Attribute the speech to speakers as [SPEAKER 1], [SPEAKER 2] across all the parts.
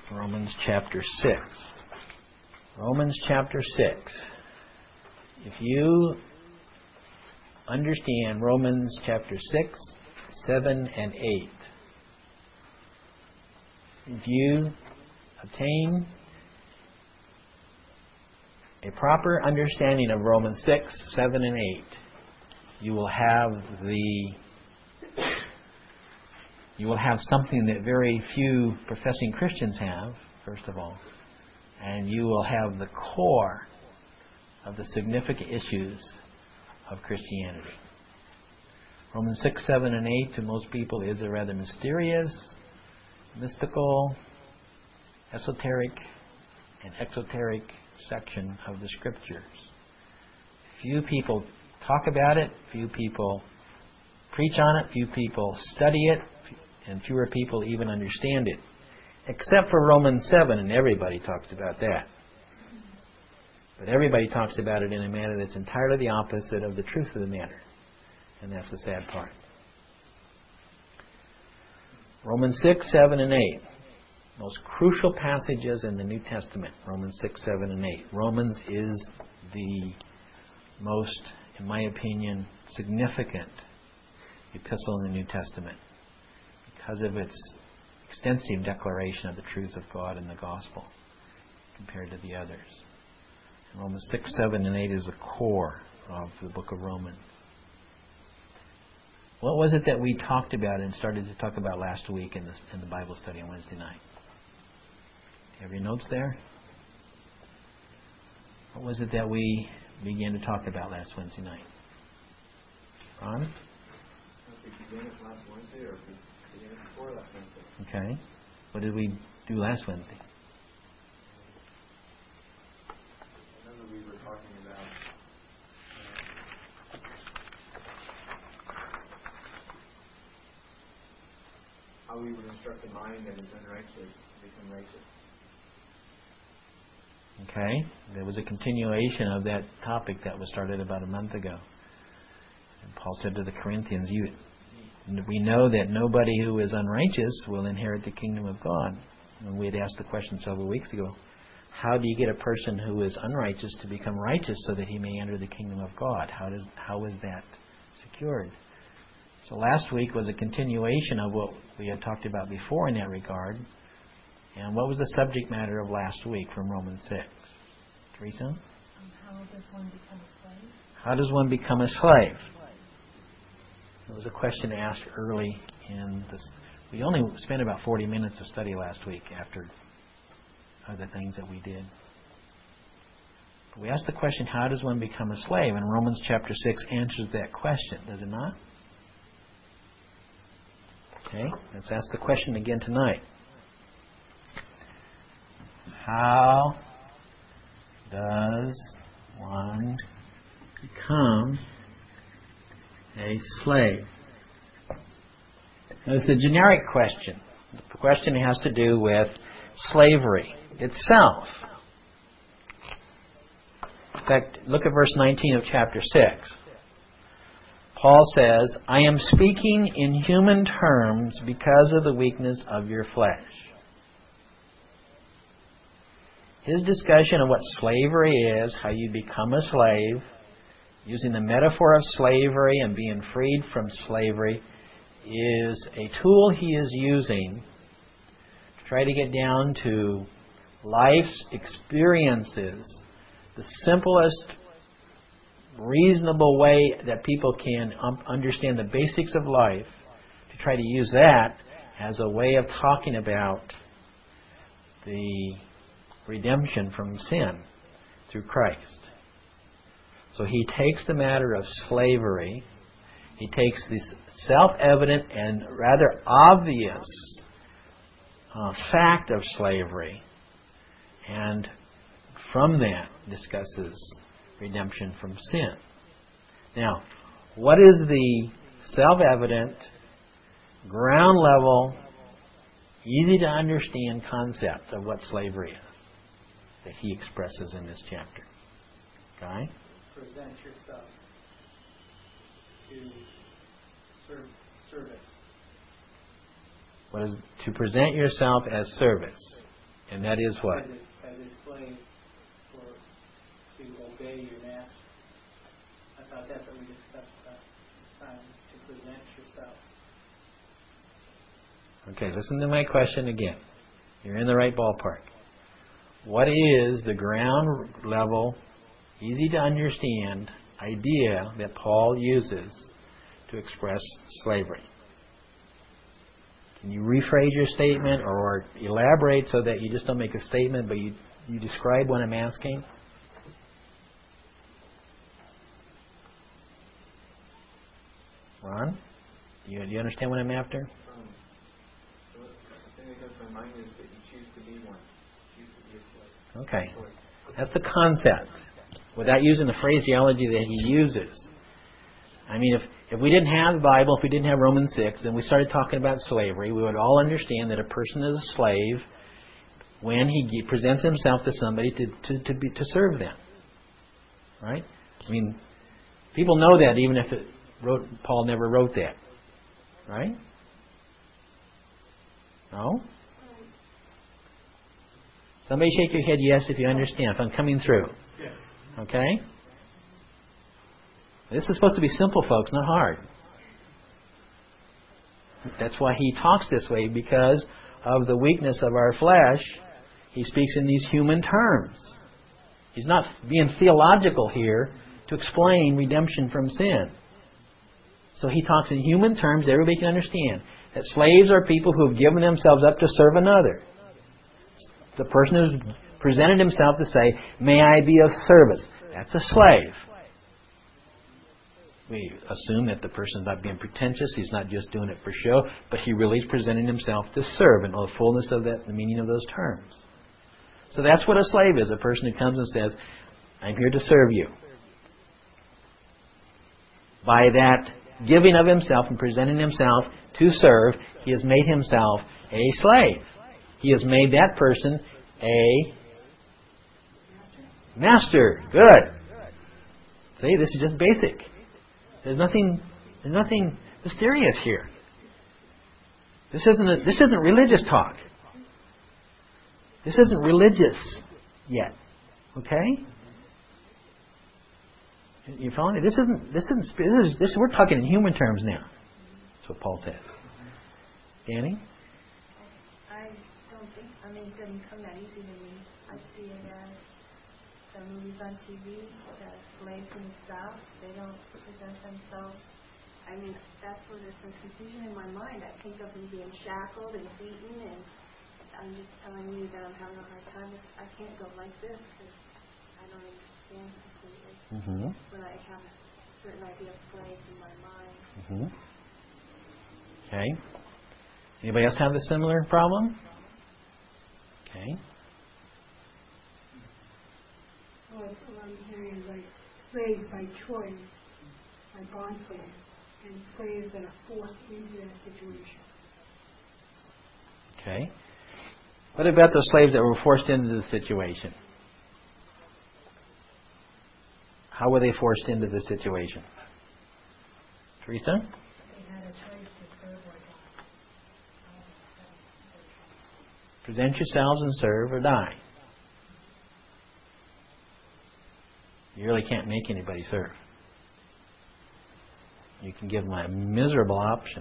[SPEAKER 1] Romans chapter 6. Romans chapter 6. If you understand Romans chapter 6, 7, and 8, if you obtain a proper understanding of Romans 6, 7, and 8, you will have something that very few professing Christians have, first of all, and you will have the core of the significant issues of Christianity. Romans 6, 7, and 8 to most people is a rather mysterious, mystical, esoteric, and exoteric section of the Scriptures. Few people talk about it, few people preach on it, few people study it, and fewer people even understand it. Except for Romans 7, and everybody talks about that. But everybody talks about it in a manner that's entirely the opposite of the truth of the matter. And that's the sad part. Romans 6, 7, and 8. Most crucial passages in the New Testament. Romans 6, 7, and 8. Romans is the most, in my opinion, significant epistle in the New Testament because of its extensive declaration of the truth of God and the gospel compared to the others. And Romans 6, 7, and 8 is the core of the book of Romans. What was it that we talked about and started to talk about last week in the Bible study on Wednesday night? Do you have your notes there? What was it that we began to talk about last Wednesday night? Ron?
[SPEAKER 2] If we began it last Wednesday or if we began it before last Wednesday.
[SPEAKER 1] Okay. What did we do last Wednesday?
[SPEAKER 2] I remember we were talking about how we would instruct the mind that is unrighteous to become righteous.
[SPEAKER 1] Okay. There was a continuation of that topic that was started about a month ago. And Paul said to the Corinthians, we know that nobody who is unrighteous will inherit the kingdom of God. And we had asked the question several weeks ago, how do you get a person who is unrighteous to become righteous so that he may enter the kingdom of God? How is that secured? So last week was a continuation of what we had talked about before in that regard. And what was the subject matter of last week from Romans 6? Teresa?
[SPEAKER 3] How does one become a slave?
[SPEAKER 1] How does one become a slave? It was a question asked early in this. We only spent about 40 minutes of study last week after other things that we did. But we asked the question, how does one become a slave? And Romans chapter 6 answers that question, does it not? Okay, let's ask the question again tonight. How does one become a slave? Now, it's a generic question. The question has to do with slavery itself. In fact, look at verse 19 of chapter 6. Paul says, I am speaking in human terms because of the weakness of your flesh. His discussion of what slavery is, how you become a slave, using the metaphor of slavery and being freed from slavery, is a tool he is using to try to get down to life's experiences, the simplest, reasonable way that people can understand the basics of life, to try to use that as a way of talking about the redemption from sin through Christ. So he takes the matter of slavery, he takes this self-evident and rather obvious fact of slavery, and from that discusses redemption from sin. Now, what is the self-evident, ground-level, easy-to-understand concept of what slavery is that he expresses in this chapter? Okay?
[SPEAKER 4] Present yourself to service.
[SPEAKER 1] What is to present yourself as service? And that is what?
[SPEAKER 4] As a slave, to obey your master. I thought that's what we discussed last time, is to present yourself.
[SPEAKER 1] Okay, listen to my question again. You're in the right ballpark. What is the ground level, easy to understand idea that Paul uses to express slavery? Can you rephrase your statement or elaborate so that you just don't make a statement but you describe what I'm asking? Ron? Do you understand what I'm after?
[SPEAKER 2] The thing that comes to my mind is that you choose to be one. You choose to be a slave.
[SPEAKER 1] Okay. That's the concept. Without using the phraseology that he uses. I mean, if we didn't have the Bible, if we didn't have Romans 6, and we started talking about slavery, we would all understand that a person is a slave when he presents himself to somebody to serve them. Right? I mean, people know that even if Paul never wrote that. Right? No? Somebody shake your head yes if you understand, if I'm coming through.
[SPEAKER 4] Yes.
[SPEAKER 1] Okay? This is supposed to be simple, folks, not hard. That's why he talks this way, because of the weakness of our flesh. He speaks in these human terms. He's not being theological here to explain redemption from sin. So he talks in human terms that everybody can understand. That slaves are people who have given themselves up to serve another. The person who's presented himself to say, may I be of service. That's a slave. We assume that the person's not being pretentious. He's not just doing it for show, but he really is presenting himself to serve in all the fullness of that, the meaning of those terms. So that's what a slave is, a person who comes and says, I'm here to serve you. By that giving of himself and presenting himself to serve, he has made himself a slave. He has made that person a master. Good. See, this is just basic. There's nothing mysterious here. This isn't religious talk. This isn't religious yet. Okay? You following me? This isn't. We're talking in human terms now. That's what Paul says. Danny?
[SPEAKER 3] I don't think, it doesn't come that easy to me. I see it as the movies on TV, the slaves in the South, they don't present themselves. That's where there's some confusion in my mind. I think of them being shackled and beaten, and I'm just telling you that I'm having a hard time. I can't go like this because I don't understand completely.
[SPEAKER 1] Mm-hmm.
[SPEAKER 3] But I have a certain idea of slaves in my mind.
[SPEAKER 1] Mm-hmm. Okay. Anybody else have a similar problem? Okay.
[SPEAKER 5] Well, I'm hearing like slaves by choice, by bond slaves, and slaves that are forced into that situation.
[SPEAKER 1] Okay. What about the slaves that were forced into the situation? How were they forced into the situation? Teresa?
[SPEAKER 3] They had a choice to serve or die.
[SPEAKER 1] Present yourselves and serve or die. You really can't make anybody serve. You can give them a miserable option,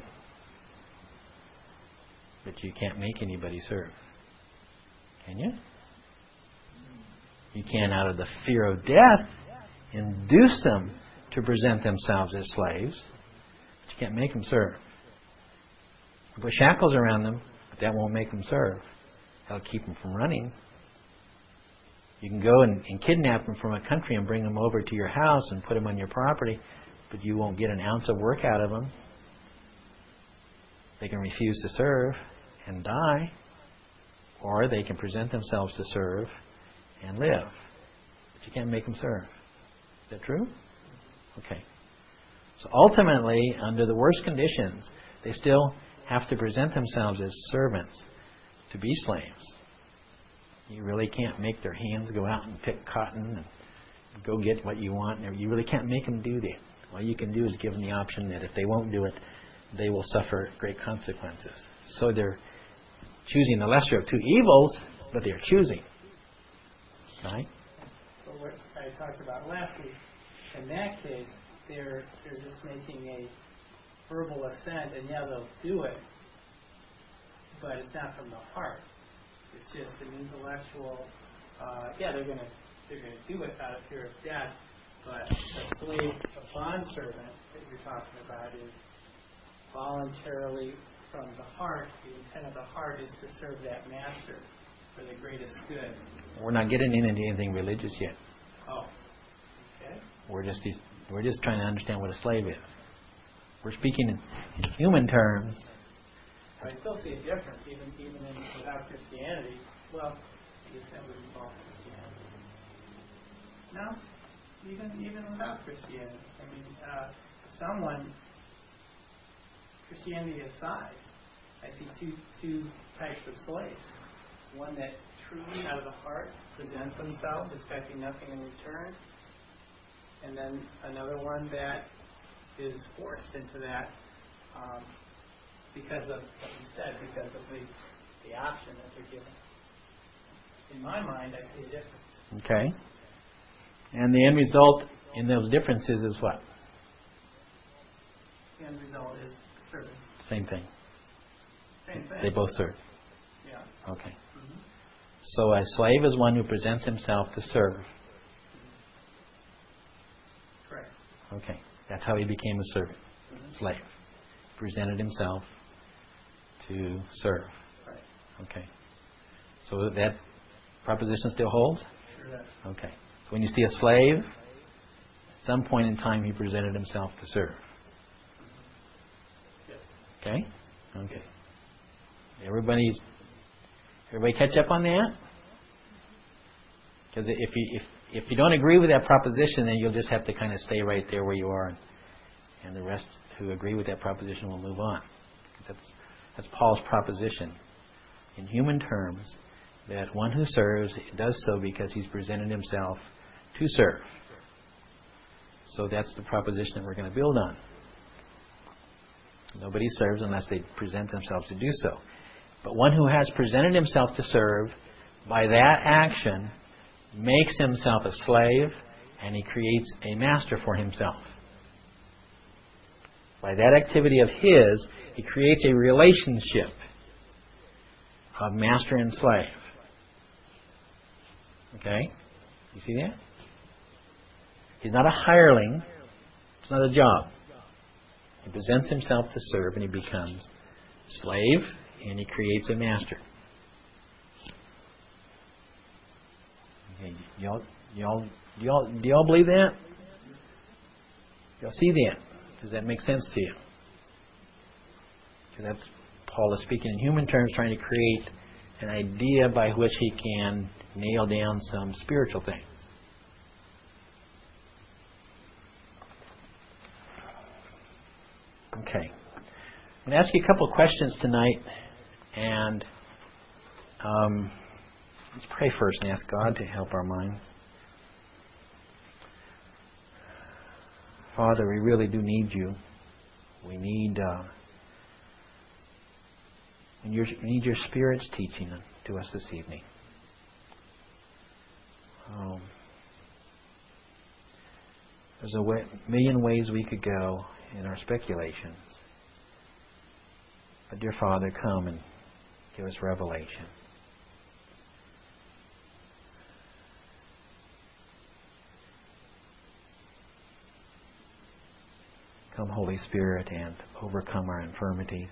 [SPEAKER 1] but you can't make anybody serve. Can you? You can, out of the fear of death, induce them to present themselves as slaves, but you can't make them serve. You put shackles around them, but that won't make them serve. That'll keep them from running. You can go and kidnap them from a country and bring them over to your house and put them on your property, but you won't get an ounce of work out of them. They can refuse to serve and die, or they can present themselves to serve and live. But you can't make them serve. Is that true? Okay. So ultimately, under the worst conditions, they still have to present themselves as servants to be slaves. You really can't make their hands go out and pick cotton and go get what you want. You really can't make them do that. All you can do is give them the option that if they won't do it, they will suffer great consequences. So they're choosing the lesser of two evils, what they are choosing. Right?
[SPEAKER 4] But what I talked about last week, in that case, they're just making a verbal assent, and yeah, they'll do it, but it's not from the heart. It's just an intellectual. They're gonna do it out of fear of death. But a slave, a bondservant that you're talking about is voluntarily from the heart. The intent of the heart is to serve that master for the greatest good.
[SPEAKER 1] We're not getting into anything religious yet.
[SPEAKER 4] Oh, okay.
[SPEAKER 1] We're just trying to understand what a slave is. We're speaking in human terms.
[SPEAKER 4] I still see a difference, even without Christianity. Well, I guess that would involve Christianity. No, even without Christianity. I mean, Christianity aside, I see two types of slaves. One that truly, out of the heart, presents themselves, expecting nothing in return, and then another one that is forced into that because of what you said, because of the option that they're given. In my mind, I see a difference.
[SPEAKER 1] Okay. And the end result in those differences is what?
[SPEAKER 4] The end result is serving.
[SPEAKER 1] Same thing.
[SPEAKER 4] Same thing.
[SPEAKER 1] They both serve.
[SPEAKER 4] Yeah.
[SPEAKER 1] Okay.
[SPEAKER 4] Mm-hmm.
[SPEAKER 1] So a slave is one who presents himself to serve.
[SPEAKER 4] Correct.
[SPEAKER 1] Okay. That's how he became a servant.
[SPEAKER 4] Mm-hmm.
[SPEAKER 1] Slave. Presented himself to serve.
[SPEAKER 4] Right.
[SPEAKER 1] Okay. So that proposition still holds?
[SPEAKER 4] Sure does.
[SPEAKER 1] Okay. So when you see a slave, at some point in time he presented himself to serve.
[SPEAKER 4] Yes.
[SPEAKER 1] Okay? Okay. Everybody catch up on that? Because if you don't agree with that proposition, then you'll just have to kind of stay right there where you are, and the rest who agree with that proposition will move on. That's Paul's proposition. In human terms, that one who serves does so because he's presented himself to serve. So that's the proposition that we're going to build on. Nobody serves unless they present themselves to do so. But one who has presented himself to serve, by that action, makes himself a slave, and he creates a master for himself. By that activity of his, he creates a relationship of master and slave. Okay? You see that? He's not a hireling. It's not a job. He presents himself to serve, and he becomes slave, and he creates a master. Okay, do y'all believe that? Y'all see that? Does that make sense to you? Because that's Paul is speaking in human terms, trying to create an idea by which he can nail down some spiritual things. Okay. I'm going to ask you a couple of questions tonight, and let's pray first and ask God to help our minds. Father, we really do need you. We need your Spirit's teaching to us this evening. There's a million ways we could go in our speculations. But dear Father, come and give us revelation. Come, Holy Spirit, and overcome our infirmities.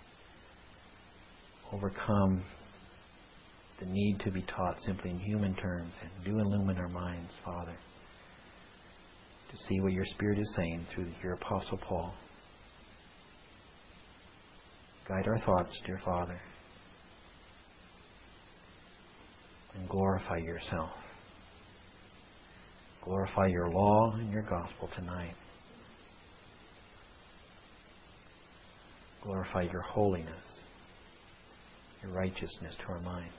[SPEAKER 1] Overcome the need to be taught simply in human terms, and do illumine our minds, Father, to see what your Spirit is saying through your Apostle Paul. Guide our thoughts, dear Father, and glorify yourself. Glorify your law and your gospel tonight. Glorify your holiness, your righteousness to our minds.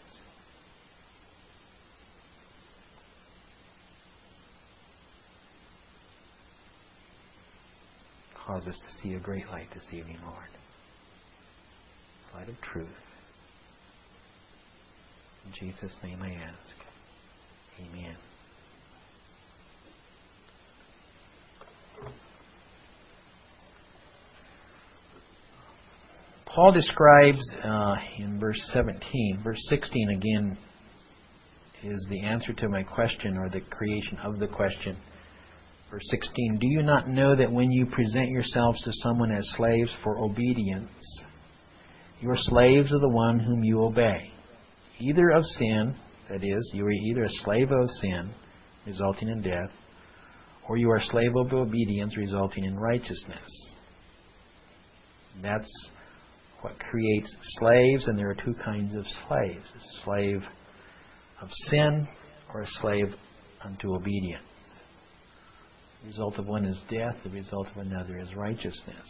[SPEAKER 1] Cause us to see a great light this evening, Lord. Light of truth. In Jesus' name I ask. Amen. Paul describes in verse 17, verse 16 again is the answer to my question, or the creation of the question. Verse 16, do you not know that when you present yourselves to someone as slaves for obedience, you are slaves of the one whom you obey, either of sin, that is, you are either a slave of sin, resulting in death, or you are a slave of obedience, resulting in righteousness. That's what creates slaves, and there are two kinds of slaves: a slave of sin or a slave unto obedience. The result of one is death, the result of another is righteousness.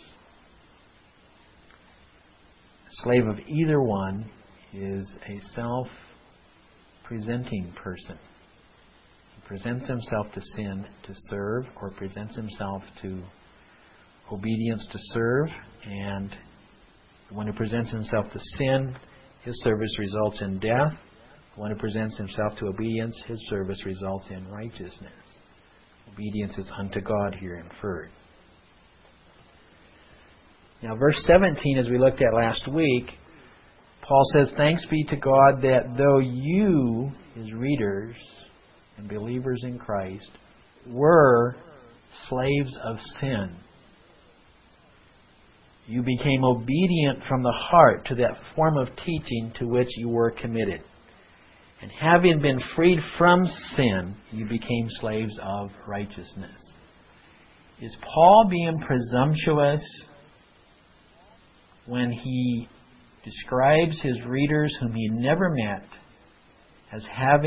[SPEAKER 1] A slave of either one is a self-presenting person. He presents himself to sin to serve, or presents himself to obedience to serve, and the one who presents himself to sin, his service results in death. The one who presents himself to obedience, his service results in righteousness. Obedience is unto God here inferred. Now, verse 17, as we looked at last week, Paul says, thanks be to God that though you, his readers and believers in Christ, were slaves of sin, you became obedient from the heart to that form of teaching to which you were committed. And having been freed from sin, you became slaves of righteousness. Is Paul being presumptuous when he describes his readers whom he never met as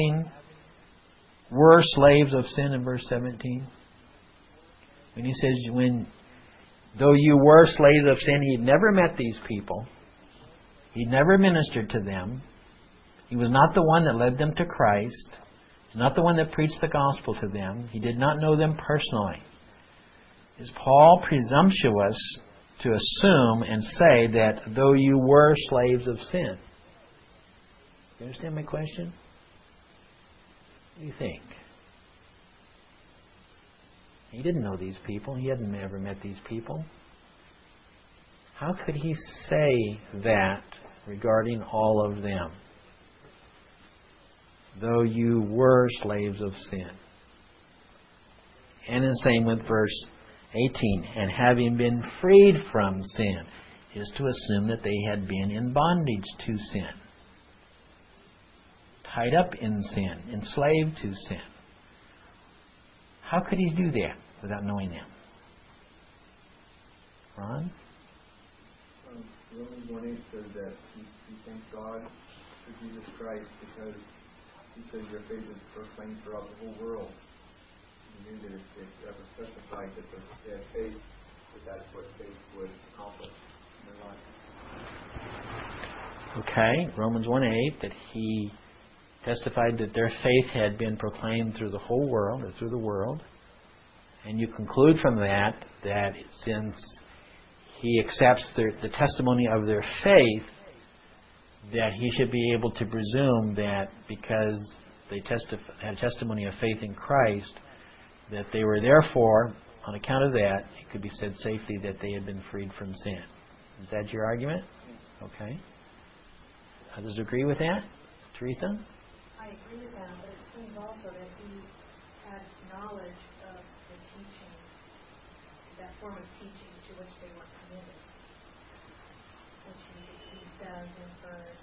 [SPEAKER 1] were slaves of sin in verse 17? When he says, though you were slaves of sin, he'd never met these people. He'd never ministered to them. He was not the one that led them to Christ. He was not the one that preached the gospel to them. He did not know them personally. Is Paul presumptuous to assume and say that though you were slaves of sin? You understand my question? What do you think? He didn't know these people. He hadn't ever met these people. How could he say that regarding all of them? Though you were slaves of sin. And the same with verse 18. And having been freed from sin is to assume that they had been in bondage to sin. Tied up in sin. Enslaved to sin. How could he do that without knowing them? Ron?
[SPEAKER 2] Romans 1:8 says that he thanks God for Jesus Christ because he said your faith is proclaimed throughout the whole world. He knew that if it ever specified that they had faith, that's what faith would accomplish in their life.
[SPEAKER 1] Okay, Romans 1:8, that he testified that their faith had been proclaimed through the whole world, or through the world. And you conclude from that since he accepts the testimony of their faith, that he should be able to presume that because they had testimony of faith in Christ, that they were therefore, on account of that, it could be said safely that they had been freed from sin. Is that your argument? Okay. Others agree with that? Teresa?
[SPEAKER 3] I agree with that, but it seems also that he had knowledge of the teaching, that form of teaching to which they were committed, which he says in verse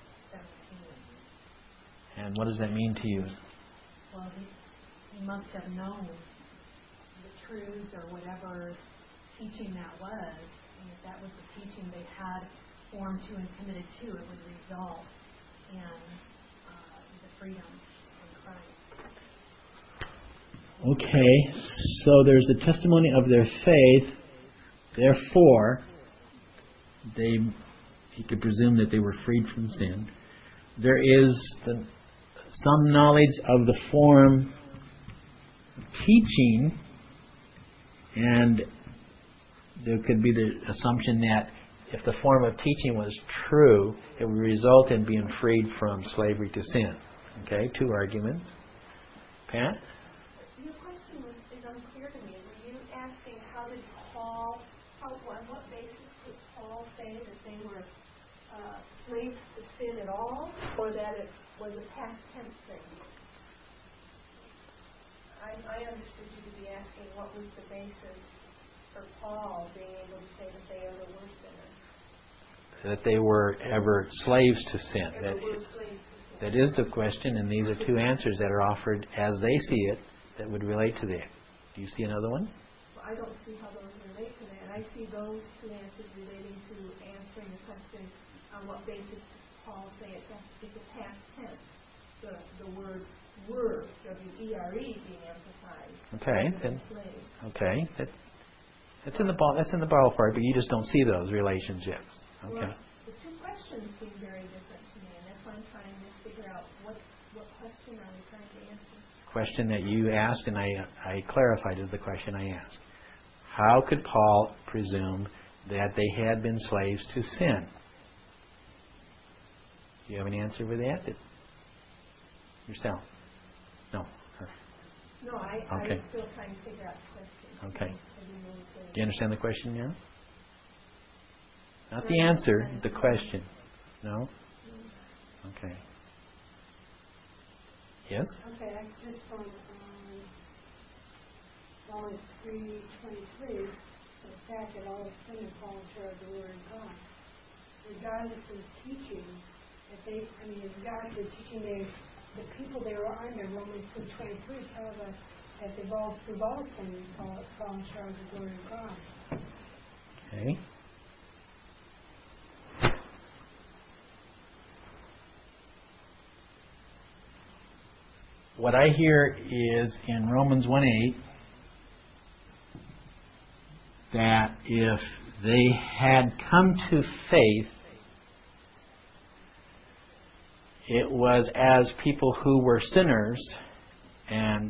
[SPEAKER 3] 17.
[SPEAKER 1] And what does that mean to you?
[SPEAKER 3] Well, he must have known the truths or whatever teaching that was, and if that was the teaching they had formed to and committed to, it would result in the freedom in Christ.
[SPEAKER 1] Okay, so there's the testimony of their faith. Therefore, he could presume that they were freed from sin. There is some knowledge of the form of teaching, and there could be the assumption that if the form of teaching was true, it would result in being freed from slavery to sin. Okay, 2 arguments. Pat?
[SPEAKER 3] Your question is unclear to me. Were you asking how did on what basis could Paul say that they were slaves to sin at all, or that it was a past tense thing? I understood you to be asking what was the basis for Paul being able to say that they ever were sinners.
[SPEAKER 1] That they were ever slaves to sin.
[SPEAKER 3] Ever were slaves to sin.
[SPEAKER 1] That is the question, and these are 2 answers that are offered as they see it that would relate to that. Do you see another one?
[SPEAKER 3] Well, I don't see how those relate to that. I see those 2 answers relating to answering the question on what basis does Paul say it's a past tense. The word were, W-E-R-E, being emphasized.
[SPEAKER 1] Okay, then. Okay, that's in the ballpark, but you just don't see those relationships. Okay.
[SPEAKER 3] Well, the 2 questions seem very different to me, and that's why I'm trying to figure out what question are we trying to answer.
[SPEAKER 1] The question that you asked, and I clarified, is the question I asked. How could Paul presume that they had been slaves to sin? Do you have an answer for that? Yourself? No. Her.
[SPEAKER 3] No, I'm still trying to figure out the question.
[SPEAKER 1] Okay. Do you understand the question now? Not the answer, the question. No? Okay. Yes?
[SPEAKER 5] Okay, I just found Romans 3:23, the fact that all sinners fall short of the Word of God. Regardless of teaching, regardless of teaching the people they were under, Romans 3:23 tells us that we've all sinned and fallen short of the glory of God.
[SPEAKER 1] Okay. What I hear is in Romans 1:8 that if they had come to faith, it was as people who were sinners, and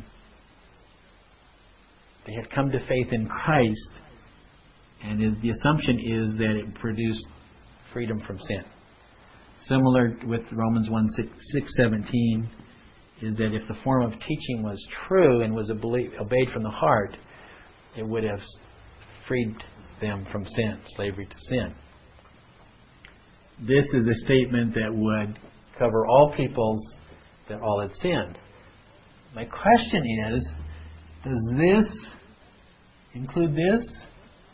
[SPEAKER 1] they had come to faith in Christ, and the assumption is that it produced freedom from sin. Similar with Romans 1:6-17 is that if the form of teaching was true and was obeyed from the heart, it would have freed them from sin, slavery to sin. This is a statement that would cover all peoples that all had sinned. My question is, does this include this?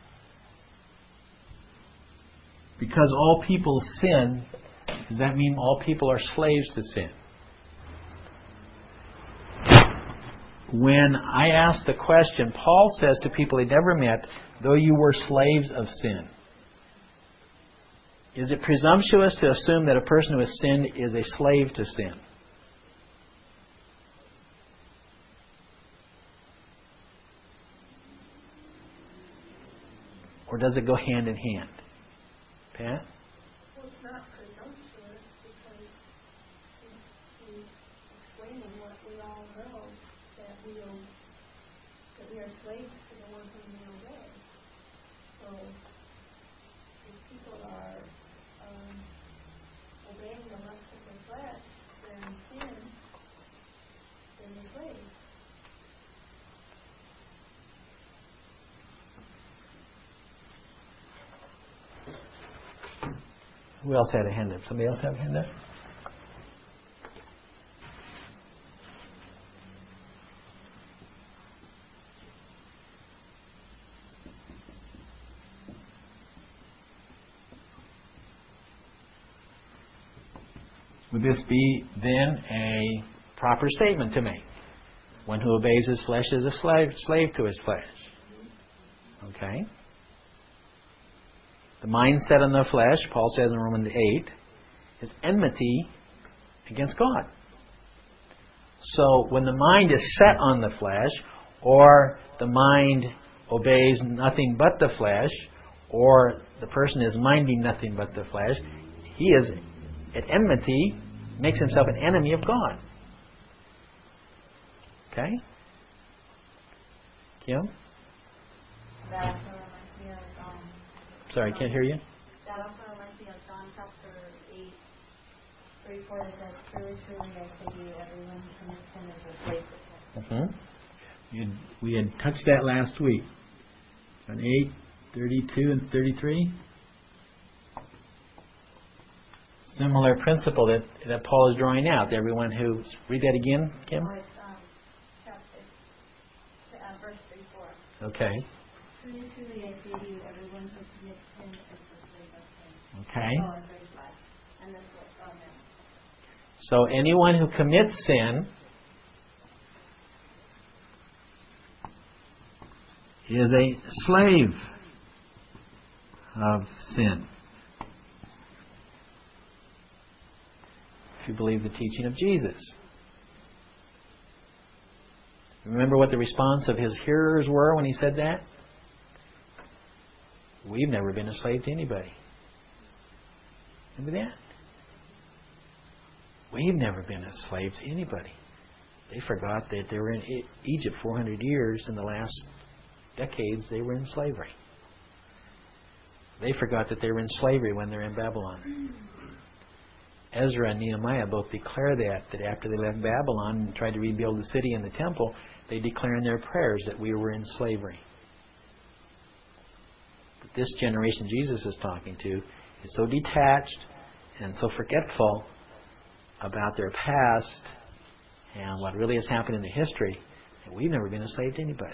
[SPEAKER 1] Because all people sin, does that mean all people are slaves to sin? When I ask the question, Paul says to people he never met, though you were slaves of sin. Is it presumptuous to assume that a person who has sinned is a slave to sin? Or does it go hand in hand? Pat?
[SPEAKER 3] Well, it's not presumptuous because he's explaining what we all know, that we are slaves to the one whom we obey. So if people are obeying the lust of their flesh, then sin, then they're slaves.
[SPEAKER 1] Who else had a hand up? Somebody else have a hand up? Would this be then a proper statement to make? One who obeys his flesh is a slave to his flesh. Okay? The mind set on the flesh, Paul says in Romans 8, is enmity against God. So when the mind is set on the flesh, or the mind obeys nothing but the flesh, or the person is minding nothing but the flesh, he is at enmity, makes himself an enemy of God. Okay? Kim?
[SPEAKER 6] That also reminds me of,
[SPEAKER 1] Sorry, I can't hear you.
[SPEAKER 6] that also reminds me of John chapter 8, 3:4 it says, truly, truly, I say to you, everyone who commits sin is a slave to sin.
[SPEAKER 1] We had touched that last week. On 8:32 and 33. Similar principle that Paul is drawing out. Everyone who... Read that again, Kim?
[SPEAKER 6] Oh, it's verse 3:4.
[SPEAKER 1] Okay.
[SPEAKER 6] Truly, truly, I say to you, everyone who commits sin is a slave of sin.
[SPEAKER 1] Okay.
[SPEAKER 6] Oh, and verse 5. And that's what, amen.
[SPEAKER 1] So anyone who commits sin is a slave of sin. If you believe the teaching of Jesus. Remember what the response of his hearers were when he said that? We've never been a slave to anybody. Remember that? We've never been a slave to anybody. They forgot that they were in Egypt 400 years. In the last decades, they were in slavery. They forgot that they were in slavery when they're in Babylon. Ezra and Nehemiah both declare that after they left Babylon and tried to rebuild the city and the temple, they declare in their prayers that we were in slavery. But this generation Jesus is talking to is so detached and so forgetful about their past and what really has happened in the history that we've never been a slave to anybody.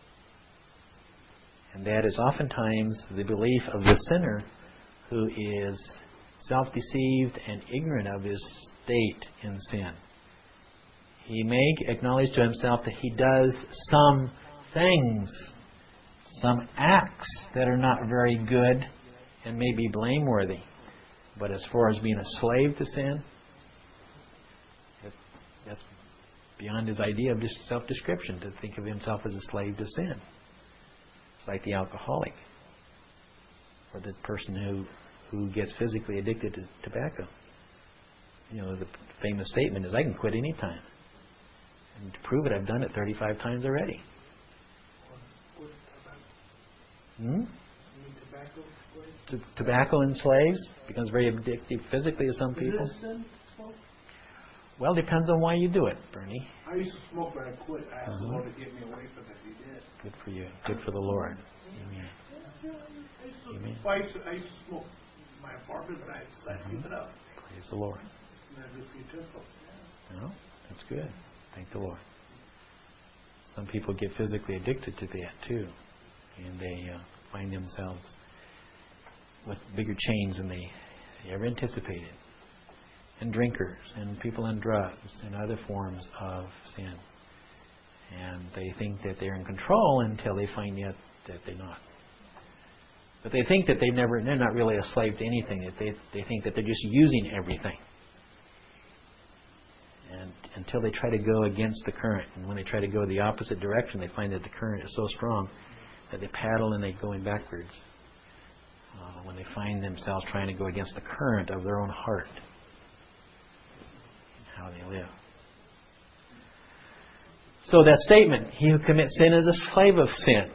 [SPEAKER 1] And that is oftentimes the belief of the sinner who is self-deceived and ignorant of his state in sin. He may acknowledge to himself that he does some things, some acts that are not very good and may be blameworthy. But as far as being a slave to sin, that's beyond his idea of just self-description, to think of himself as a slave to sin. It's like the alcoholic or the person who gets physically addicted to tobacco. You know, the famous statement is, I can quit any time. And to prove it, I've done it 35 times already. Tobacco enslaves, becomes very addictive physically to some people. Well, depends on why you do it, Bernie.
[SPEAKER 7] I used to smoke, but I quit. I asked the Lord to get me away from it. He did.
[SPEAKER 1] Good for you. Good for the Lord. Amen.
[SPEAKER 7] I used to smoke in my apartment, but I decided to keep it up.
[SPEAKER 1] Praise the Lord.
[SPEAKER 7] And I do utensils.
[SPEAKER 1] No, that's good. Thank the Lord. Some people get physically addicted to that too, and they find themselves with bigger chains than they ever anticipated. And drinkers, and people on drugs, and other forms of sin. And they think that they're in control until they find out that they're not. But they think that they're not really a slave to anything. That they think that they're just using everything. And until they try to go against the current. And when they try to go the opposite direction, they find that the current is so strong that they paddle and they're going backwards. When they find themselves trying to go against the current of their own heart. How they live. So that statement, he who commits sin is a slave of sin.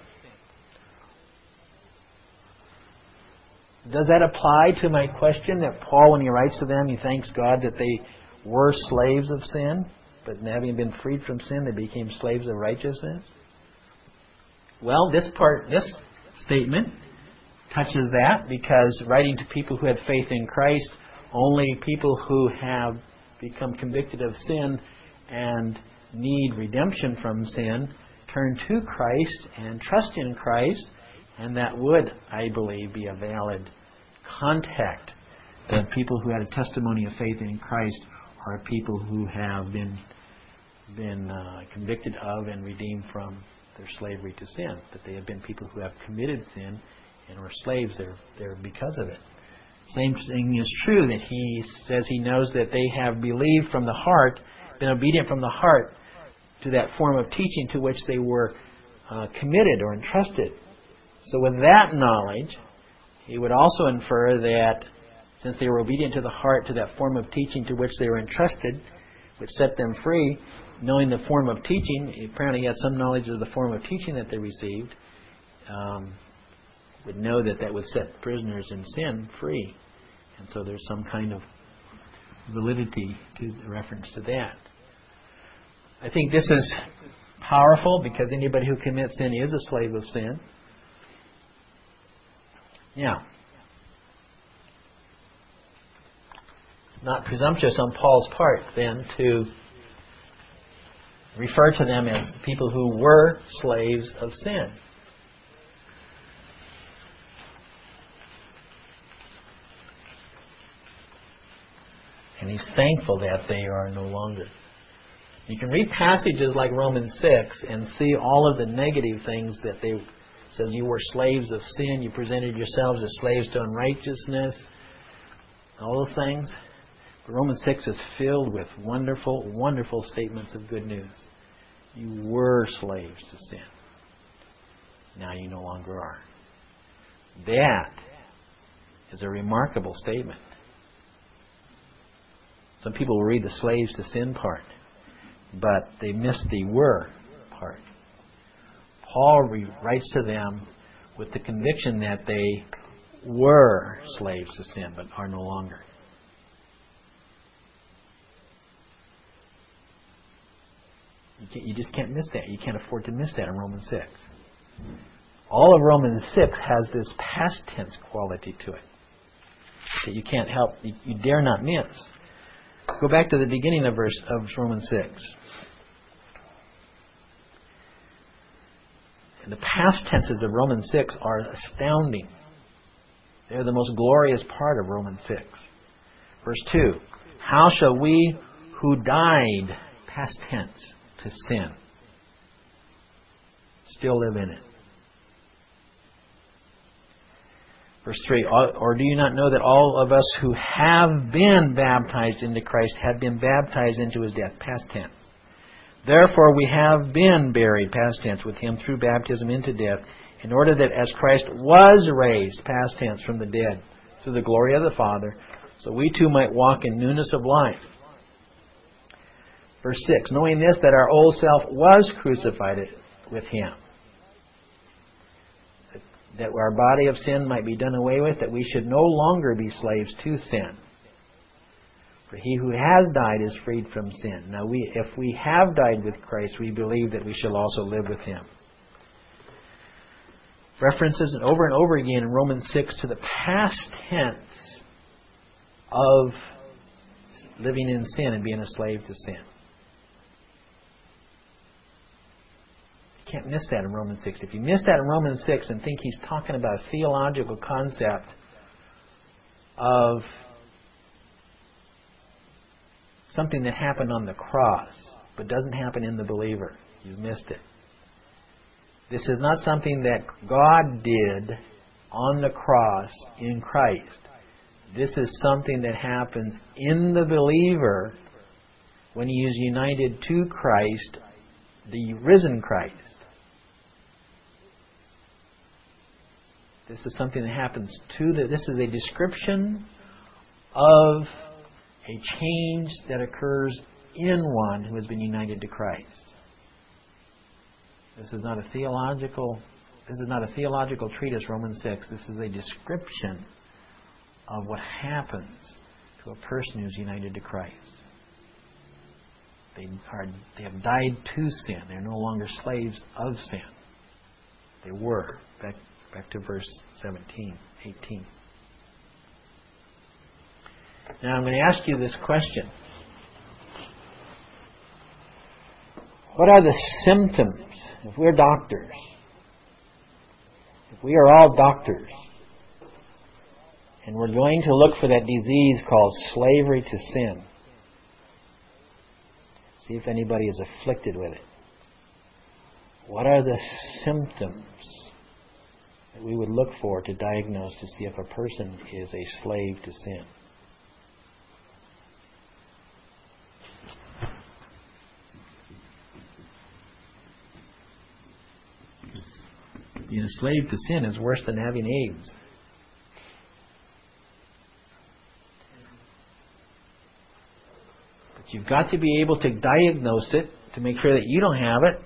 [SPEAKER 1] Does that apply to my question that Paul, when he writes to them, he thanks God that they were slaves of sin, but having been freed from sin, they became slaves of righteousness? Well, this statement touches that, because writing to people who had faith in Christ, only people who have become convicted of sin and need redemption from sin turn to Christ and trust in Christ, and that would, I believe, be a valid contact. That people who had a testimony of faith in Christ are people who have been convicted of and redeemed from their slavery to sin. That they have been people who have committed sin and were slaves there because of it. Same thing is true that he says he knows that they have believed from the heart, been obedient from the heart to that form of teaching to which they were committed or entrusted. So with that knowledge, he would also infer that since they were obedient to the heart to that form of teaching to which they were entrusted, which set them free, knowing the form of teaching, apparently he had some knowledge of the form of teaching that they received, would know that would set prisoners in sin free. And so there's some kind of validity to the reference to that. I think this is powerful because anybody who commits sin is a slave of sin. Now, it's not presumptuous on Paul's part then to refer to them as people who were slaves of sin. And he's thankful that they are no longer. You can read passages like Romans 6 and see all of the negative things that they says you were slaves of sin, you presented yourselves as slaves to unrighteousness, all those things. But Romans 6 is filled with wonderful, wonderful statements of good news. You were slaves to sin. Now you no longer are. That is a remarkable statement. Some people will read the slaves to sin part, but they miss the were part. Paul writes to them with the conviction that they were slaves to sin, but are no longer. You just can't miss that. You can't afford to miss that in Romans 6. All of Romans 6 has this past tense quality to it that you can't help, you dare not miss. Go back to the beginning of Romans 6. And the past tenses of Romans 6 are astounding. They're the most glorious part of Romans 6. Verse 2. How shall we who died, past tense, to sin, still live in it? Verse 3, or do you not know that all of us who have been baptized into Christ have been baptized into His death? Past tense. Therefore we have been buried, past tense, with Him through baptism into death, in order that as Christ was raised, past tense, from the dead, through the glory of the Father, so we too might walk in newness of life. Verse 6, knowing this, that our old self was crucified with Him, that our body of sin might be done away with, that we should no longer be slaves to sin. For he who has died is freed from sin. Now, if we have died with Christ, we believe that we shall also live with Him. References over and over again in Romans 6 to the past tense of living in sin and being a slave to sin. Can't miss that in Romans 6. If you miss that in Romans 6 and think he's talking about a theological concept of something that happened on the cross but doesn't happen in the believer, you've missed it. This is not something that God did on the cross in Christ. This is something that happens in the believer when he is united to Christ, the risen Christ. This is something that happens this is a description of a change that occurs in one who has been united to Christ. This is not a theological treatise, Romans 6. This is a description of what happens to a person who's united to Christ. They have died to sin. They're no longer slaves of sin. They were. Back to verse 17, 18. Now I'm going to ask you this question. What are the symptoms? If we're doctors, if we are all doctors, and we're going to look for that disease called slavery to sin, see if anybody is afflicted with it. What are the symptoms that we would look for to diagnose to see if a person is a slave to sin? Being a slave to sin is worse than having AIDS. But you've got to be able to diagnose it to make sure that you don't have it.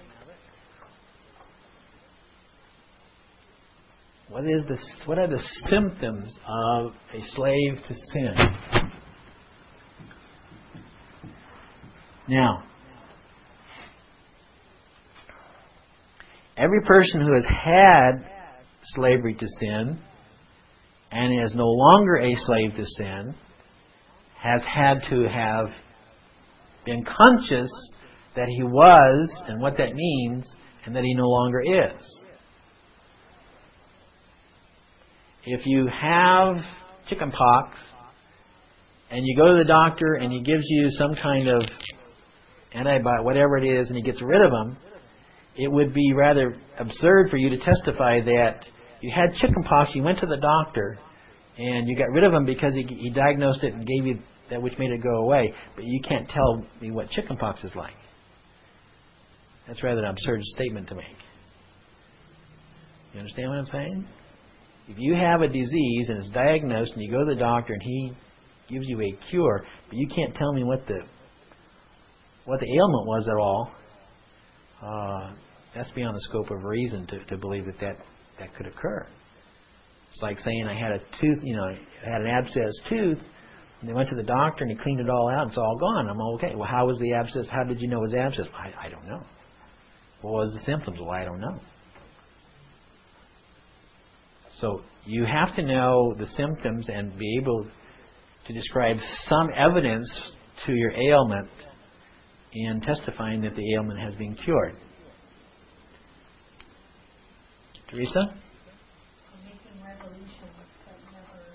[SPEAKER 1] What are the symptoms of a slave to sin? Now, every person who has had slavery to sin and is no longer a slave to sin has had to have been conscious that he was and what that means and that he no longer is. If you have chicken pox and you go to the doctor and he gives you some kind of antibiotic, whatever it is, and he gets rid of them, it would be rather absurd for you to testify that you had chicken pox, you went to the doctor, and you got rid of him because he diagnosed it and gave you that which made it go away, but you can't tell me what chicken pox is like. That's rather an absurd statement to make. You understand what I'm saying? If you have a disease and it's diagnosed and you go to the doctor and he gives you a cure, but you can't tell me what the ailment was at all, that's beyond the scope of reason to believe that could occur. It's like saying I had a tooth, I had an abscessed tooth, and they went to the doctor and he cleaned it all out and it's all gone. I'm all okay. Well, how was the abscess? How did you know it was abscess? I don't know. What was the symptoms? Well, I don't know. So you have to know the symptoms and be able to describe some evidence to your ailment in testifying that the ailment has been cured. Teresa?
[SPEAKER 6] Making resolutions but never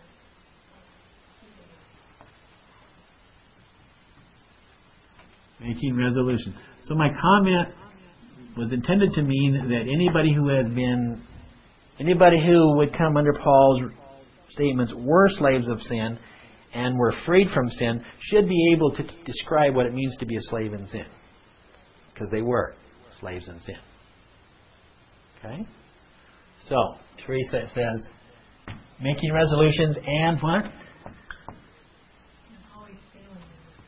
[SPEAKER 6] keeping them.
[SPEAKER 1] Making resolutions. So my comment was intended to mean that anybody who would come under Paul's statements were slaves of sin and were freed from sin should be able to describe what it means to be a slave in sin. Because they were slaves in sin. Okay? So, Teresa says, making resolutions and what?
[SPEAKER 6] Always failing.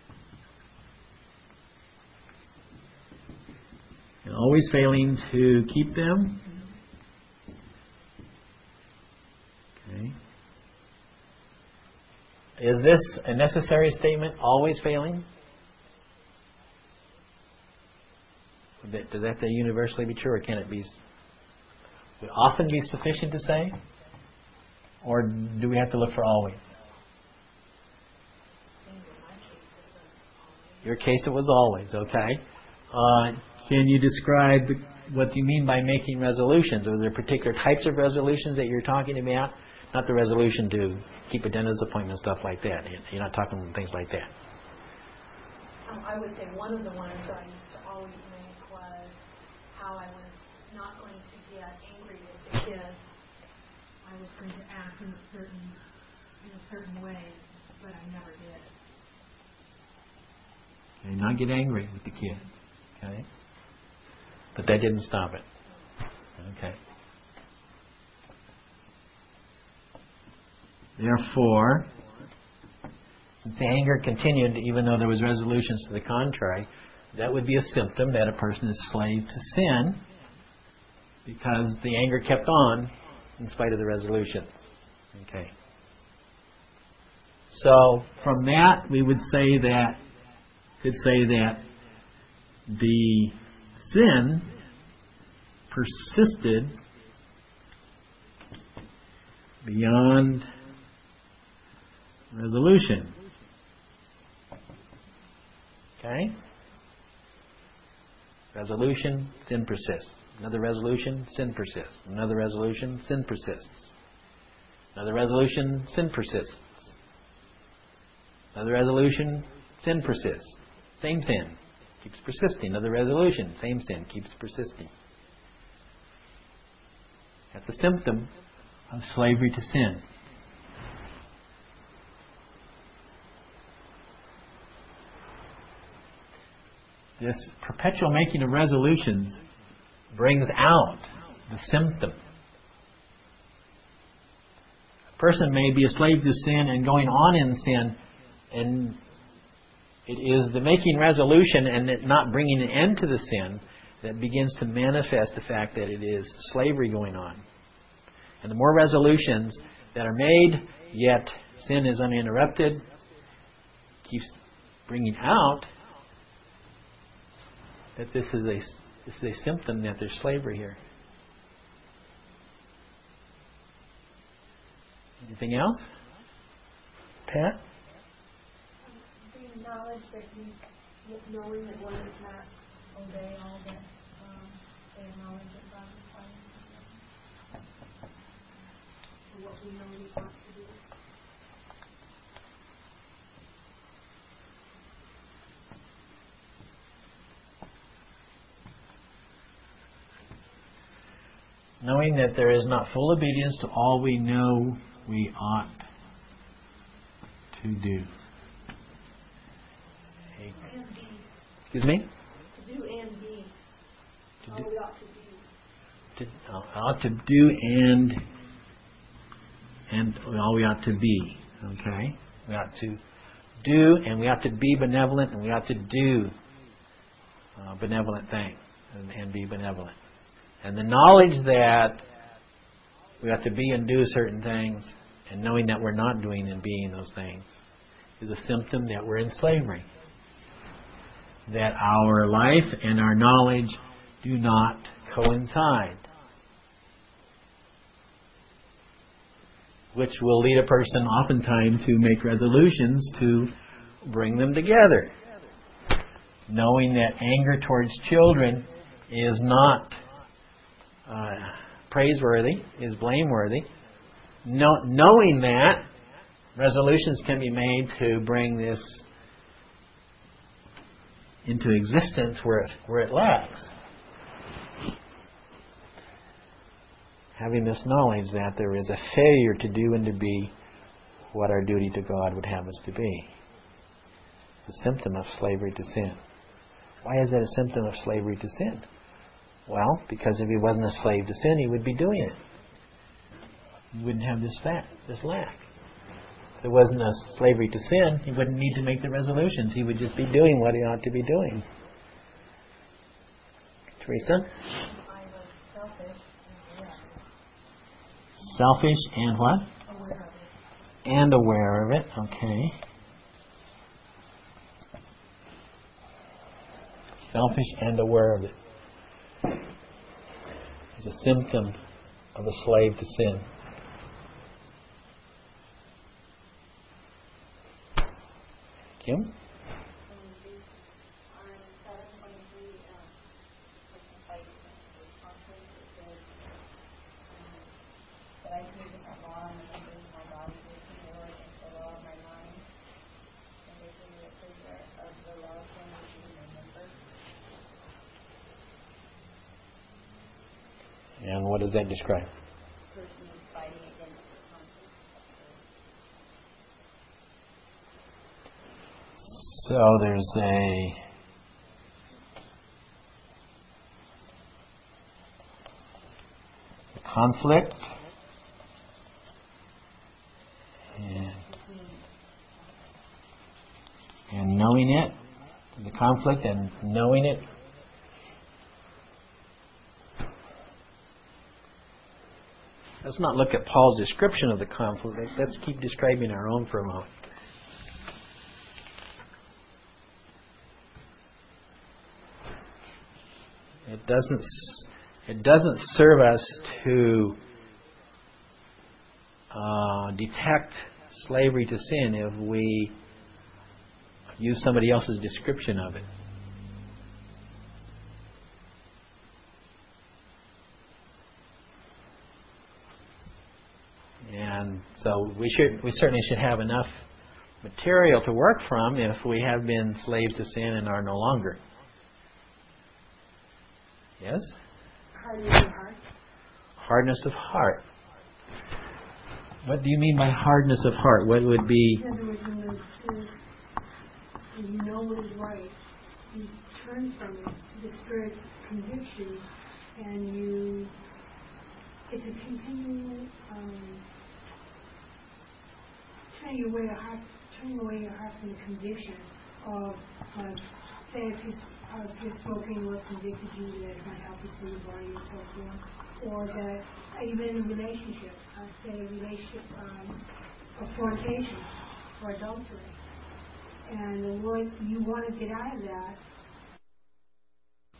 [SPEAKER 1] And always failing to keep them. Okay. Is this a necessary statement, always failing? Does that have to universally be true, or can it be would often be sufficient to say? Or do we have to look for always? Your case it was always, okay. Can you describe what you mean by making resolutions? Are there particular types of resolutions that you're talking about? Not the resolution to keep a dentist appointment and stuff like that. You're not talking things like that.
[SPEAKER 8] I would say one of the ones I used to always make was how I was not going to get angry with the kids. I was going to act in a certain way, but I never did.
[SPEAKER 1] Okay, not get angry with the kids. Okay? But that didn't stop it. Okay. Therefore, since the anger continued, even though there was resolutions to the contrary, that would be a symptom that a person is slave to sin, because the anger kept on in spite of the resolutions. Okay. So from that, we could say that the sin persisted beyond resolution. Okay? Resolution, sin persists. Another resolution, sin persists. Another resolution, sin persists. Another resolution, sin persists. Another resolution, sin persists. Same sin keeps persisting. Another resolution, same sin keeps persisting. That's a symptom of slavery to sin. This perpetual making of resolutions brings out the symptom. A person may be a slave to sin and going on in sin, and it is the making resolution and it not bringing an end to the sin that begins to manifest the fact that it is slavery going on. And the more resolutions that are made, yet sin is uninterrupted, keeps bringing out that this is a symptom that there's slavery here. Anything else? Pat?
[SPEAKER 3] The knowledge that knowing that one does not obey all that they acknowledge that God requires and what we know we want to do.
[SPEAKER 1] Knowing that there is not full obedience to all we know we ought to do. Excuse me?
[SPEAKER 3] To do and be. All we ought to be.
[SPEAKER 1] Ought to do and all we ought to be. Okay? We ought to do and we ought to be benevolent and we ought to do benevolent things and be benevolent. And the knowledge that we have to be and do certain things and knowing that we're not doing and being those things is a symptom that we're in slavery. That our life and our knowledge do not coincide. Which will lead a person oftentimes to make resolutions to bring them together. Knowing that anger towards children is not praiseworthy, is blameworthy. Knowing that, resolutions can be made to bring this into existence where it lacks. Having this knowledge that there is a failure to do and to be what our duty to God would have us to be. It's a symptom of slavery to sin. Why is that a symptom of slavery to sin? Well, because if he wasn't a slave to sin, he would be doing it. He wouldn't have this lack. If there wasn't a slavery to sin, he wouldn't need to make the resolutions. He would just be doing what he ought to be doing. Teresa?
[SPEAKER 6] I was selfish and aware.
[SPEAKER 1] Selfish and what?
[SPEAKER 6] Aware of it.
[SPEAKER 1] And aware of it. Okay. Selfish and aware of it. It's a symptom of a slave to sin. Kim? And what does that describe? So there's a conflict and knowing it. The conflict and knowing it. Let's not look at Paul's description of the conflict. Let's keep describing our own for a moment. It doesn't serve us to detect slavery to sin if we use somebody else's description of it. And so we certainly should have enough material to work from if we have been slaves to sin and are no longer. Yes?
[SPEAKER 5] Hardness of heart.
[SPEAKER 1] Hardness of heart. What do you mean by hardness of heart? What would be...
[SPEAKER 5] In other words, when you know what is right, you turn from the spirit conviction and it's a continual turning away your heart from the conviction of, say, if you're smoking was convicted you that it's not healthy for your body and so forth, or that even in a relationship, say a relationship of fornication or adultery, and the Lord, you want to get out of that,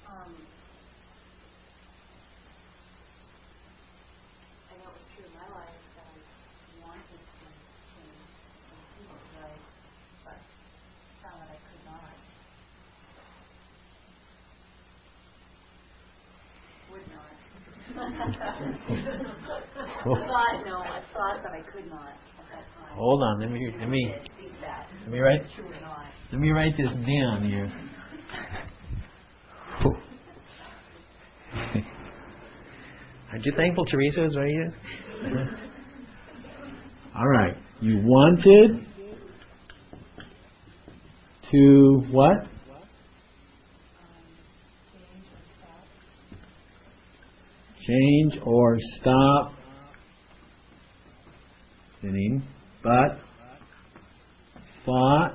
[SPEAKER 6] I thought that I could not at that time.
[SPEAKER 1] Hold on, let me write this down here. Aren't you thankful Teresa is right here? All right. You wanted to what? Change or stop sinning, but thought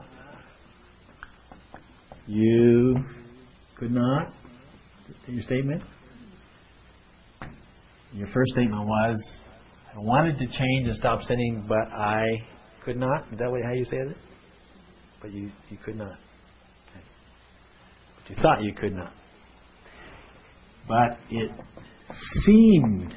[SPEAKER 1] you could not. Your statement? Your first statement was, I wanted to change and stop sinning, but I could not. Is that how you said it? But you could not. Okay. But you thought you could not. But it seemed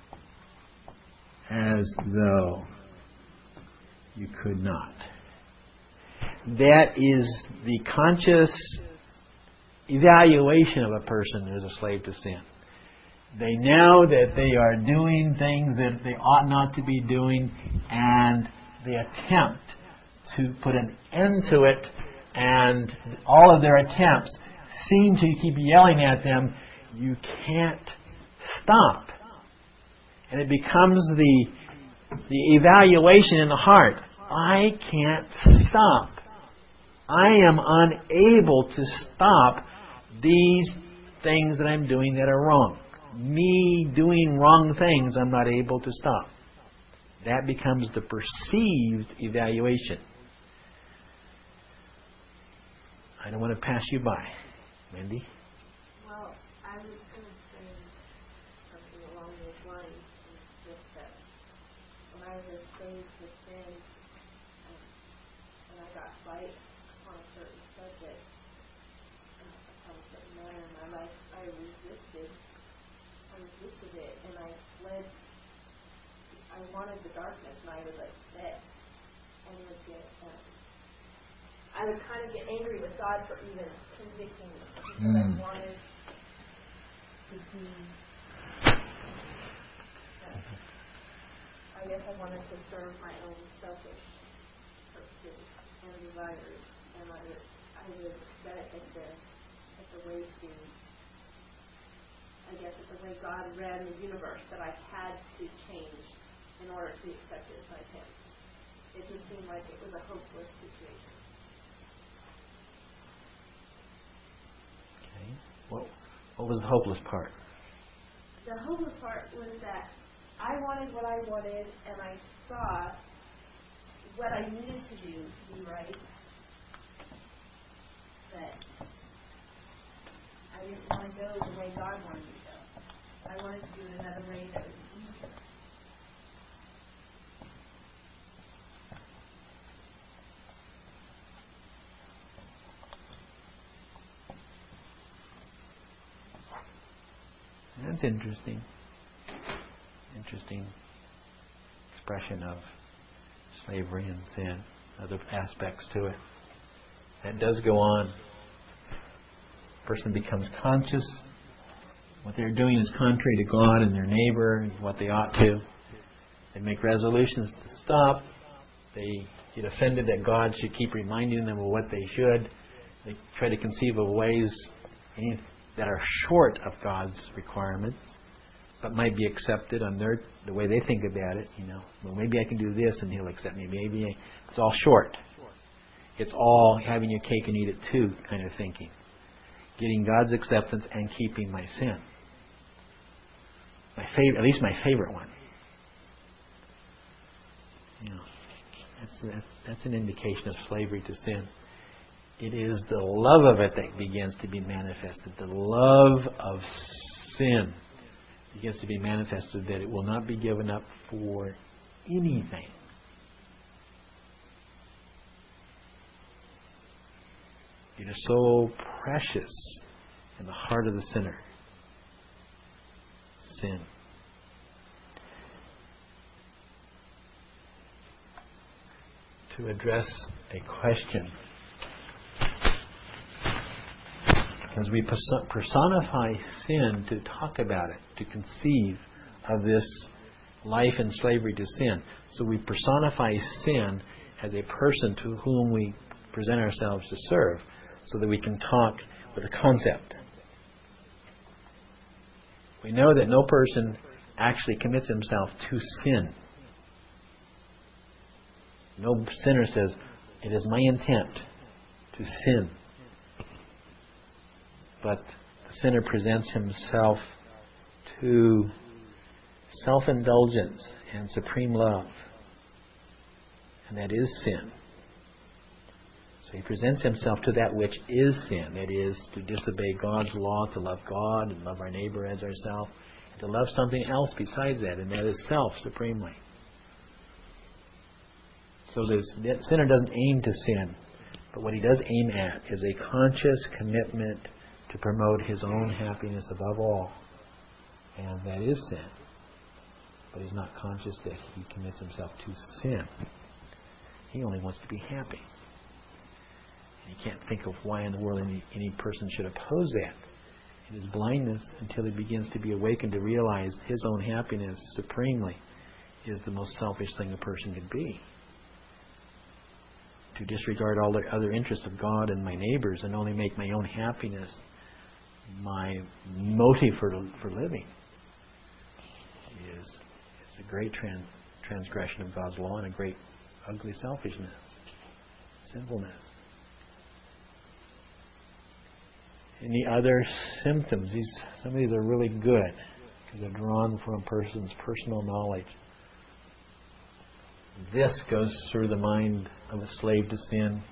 [SPEAKER 1] as though you could not. That is the conscious evaluation of a person who is a slave to sin. They know that they are doing things that they ought not to be doing, and they attempt to put an end to it, and all of their attempts seem to keep yelling at them, you can't stop. And it becomes the evaluation in the heart. I can't stop. I am unable to stop these things that I'm doing that are wrong. Me doing wrong things, I'm not able to stop. That becomes the perceived evaluation. I don't want to pass you by. Wendy?
[SPEAKER 3] Well, I was going to say something along those lines. It's just that when I was a slave to sin, and I got fight on a certain subject, upon a certain matter in my life, I resisted it, and I fled. I wanted the darkness, and I was upset, and I would kind of get angry with God for even convicting me, because I wanted to be. I guess I wanted to serve my own selfish purposes and desires, and I would set it at the way to. I guess it's the way God ran the universe, that I had to change in order to be accepted by Him. It just seemed like it was a hopeless situation.
[SPEAKER 1] Okay. What was the hopeless part?
[SPEAKER 3] The hopeless part was that I wanted what I wanted, and I saw what I needed to do to be right. But I didn't want to go the way God wanted me to go. I wanted to do it another way that was easier.
[SPEAKER 1] That's interesting. Interesting expression of slavery and sin, other aspects to it. That does go on. A person becomes conscious. What they're doing is contrary to God and their neighbor and what they ought to. They make resolutions to stop. They get offended that God should keep reminding them of what they should. They try to conceive of ways that are short of God's requirements, but might be accepted on the way they think about it. Well, maybe I can do this and He'll accept me. It's all short. It's all having your cake and eat it too kind of thinking. Getting God's acceptance and keeping my sin. At least my favorite one. That's an indication of slavery to sin. It is the love of it that begins to be manifested. The love of sin begins to be manifested, that it will not be given up for anything. It is so precious in the heart of the sinner. Sin. To address a question, because we personify sin to talk about it, to conceive of this life in slavery to sin. So we personify sin as a person to whom we present ourselves to serve, so that we can talk with a concept. We know that no person actually commits himself to sin. No sinner says, "It is my intent to sin." But the sinner presents himself to self-indulgence and supreme love. And that is sin. So he presents himself to that which is sin. That is, to disobey God's law, to love God and love our neighbor as ourselves, and to love something else besides that, and that is self supremely. So the sinner doesn't aim to sin, but what he does aim at is a conscious commitment to promote his own happiness above all. And that is sin. But he's not conscious that he commits himself to sin. He only wants to be happy. And he can't think of why in the world any person should oppose that in his blindness, until he begins to be awakened to realize his own happiness supremely is the most selfish thing a person could be. To disregard all the other interests of God and my neighbors and only make my own happiness my motive for living is a great transgression of God's law and a great ugly selfishness, sinfulness. Any other symptoms? Some of these are really good because they're drawn from a person's personal knowledge. This goes through the mind of a slave to sin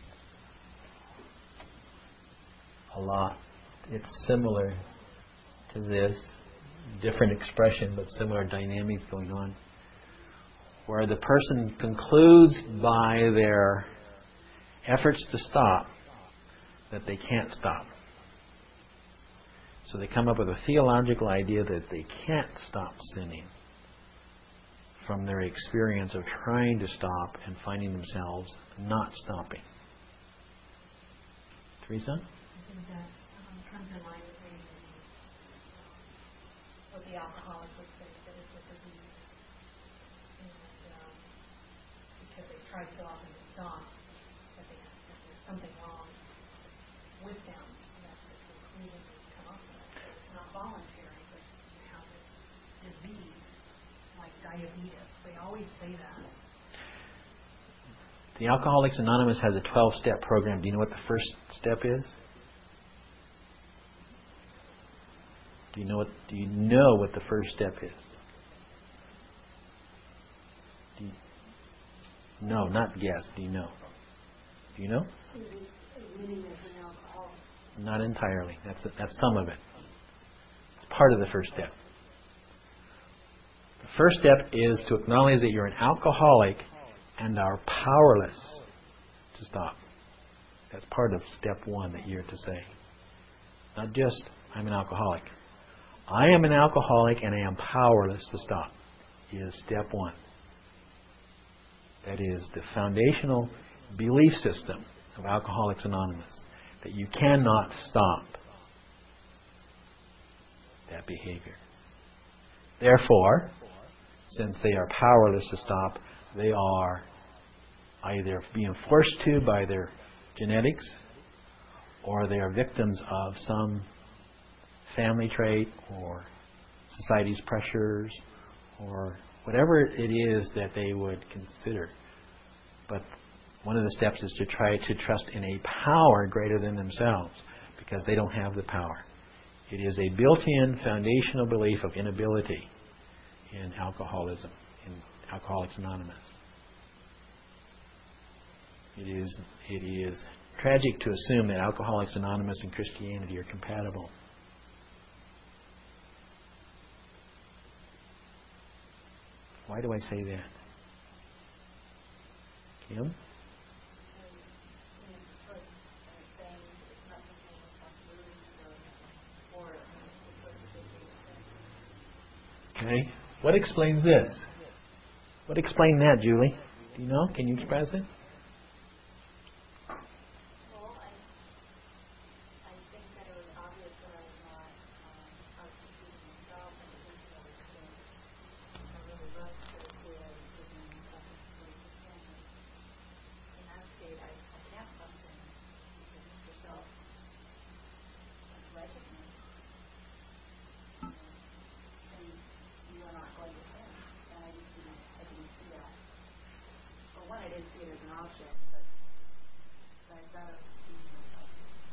[SPEAKER 1] a lot. It's similar to this, different expression, but similar dynamics going on, where the person concludes by their efforts to stop that they can't stop. So they come up with a theological idea that they can't stop sinning from their experience of trying to stop and finding themselves not stopping. Teresa?
[SPEAKER 8] I think that comes in line with reading what the alcoholic would say, that it's a disease. And because they try so often to stop, that there's something wrong with them. That's the conclusion they come up with. It's not voluntary, but you have this disease, like diabetes. They always say that.
[SPEAKER 1] The Alcoholics Anonymous has a 12-step program. Do you know what the first step is? Do you know what the first step is? No, not guess. Do you know? Do you know? Not entirely. That's some of it. It's part of the first step. The first step is to acknowledge that you're an alcoholic and are powerless to stop. That's part of step one that you're to say. Not just, I'm an alcoholic. I am an alcoholic and I am powerless to stop is step one. That is the foundational belief system of Alcoholics Anonymous, that you cannot stop that behavior. Therefore, since they are powerless to stop, they are either being forced to by their genetics, or they are victims of some family trait or society's pressures or whatever it is that they would consider. But one of the steps is to try to trust in a power greater than themselves, because they don't have the power. It is a built-in foundational belief of inability in alcoholism, in Alcoholics Anonymous. It is tragic to assume that Alcoholics Anonymous and Christianity are compatible. Why do I say that? Kim? Okay. What explains this? What explained that, Julie? Do you know? Can you express it?
[SPEAKER 6] Well, I think that it was obvious that I was not constituting myself and thinking I was committing
[SPEAKER 3] see it as an object, but I'd rather see myself.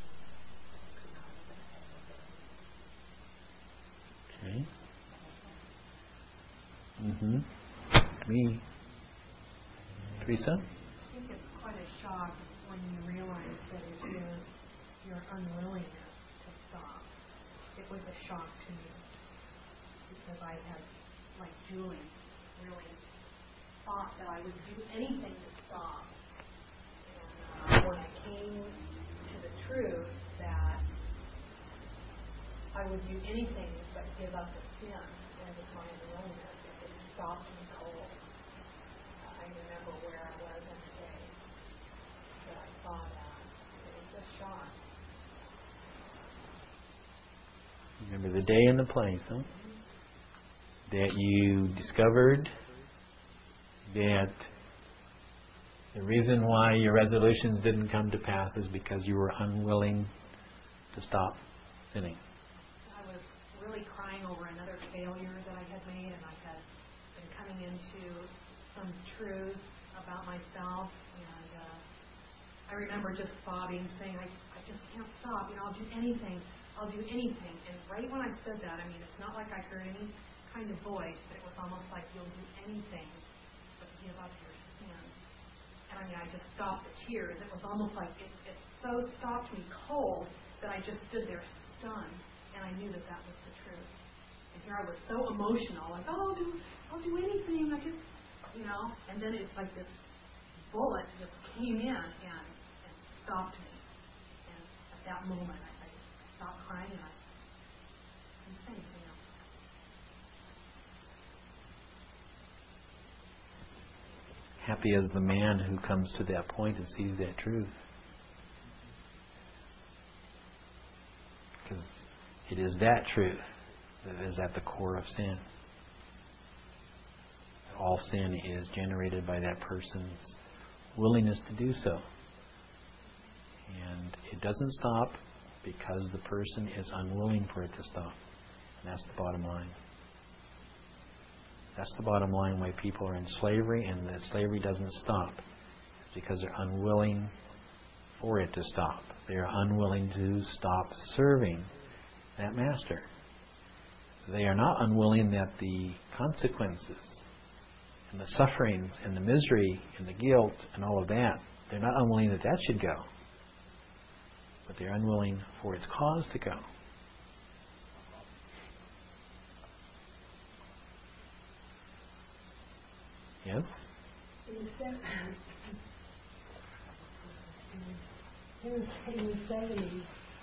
[SPEAKER 1] Okay. Me. Teresa?
[SPEAKER 8] I think it's quite a shock when you realize that it is your unwillingness to stop. It was a shock to me because I had, like Julie, really thought that I would do anything to stop. And when I came to the truth that I would do anything but give up the sin and with my unwillingness, it stopped me cold. I remember where I was in the day that I saw that. It was a shock.
[SPEAKER 1] Remember the day and the place, huh? That you discovered that the reason why your resolutions didn't come to pass is because you were unwilling to stop sinning.
[SPEAKER 8] I was really crying over another failure that I had made, and I had been coming into some truths about myself, and I remember just sobbing, saying, I just can't stop, I'll do anything. And right when I said that, it's not like I heard any kind of voice, but it was almost like you'll do anything but give up your sin. And I just stopped the tears. It was almost like it so stopped me cold that I just stood there stunned, and I knew that was the truth. And here I was so emotional, like, oh, I'll do anything. I just, and then it's like this bullet just came in and stopped me. And at that moment, I stopped crying and I didn't say anything else.
[SPEAKER 1] Happy is the man who comes to that point and sees that truth. Because it is that truth that is at the core of sin. All sin is generated by that person's willingness to do so. And it doesn't stop because the person is unwilling for it to stop. And that's the bottom line. That's the bottom line why people are in slavery, and that slavery doesn't stop. It's because they're unwilling for it to stop. They are unwilling to stop serving that master. They are not unwilling that the consequences and the sufferings and the misery and the guilt and all of that, they're not unwilling that that should go. But they're unwilling for its cause to go. Yes?
[SPEAKER 5] In the 70s,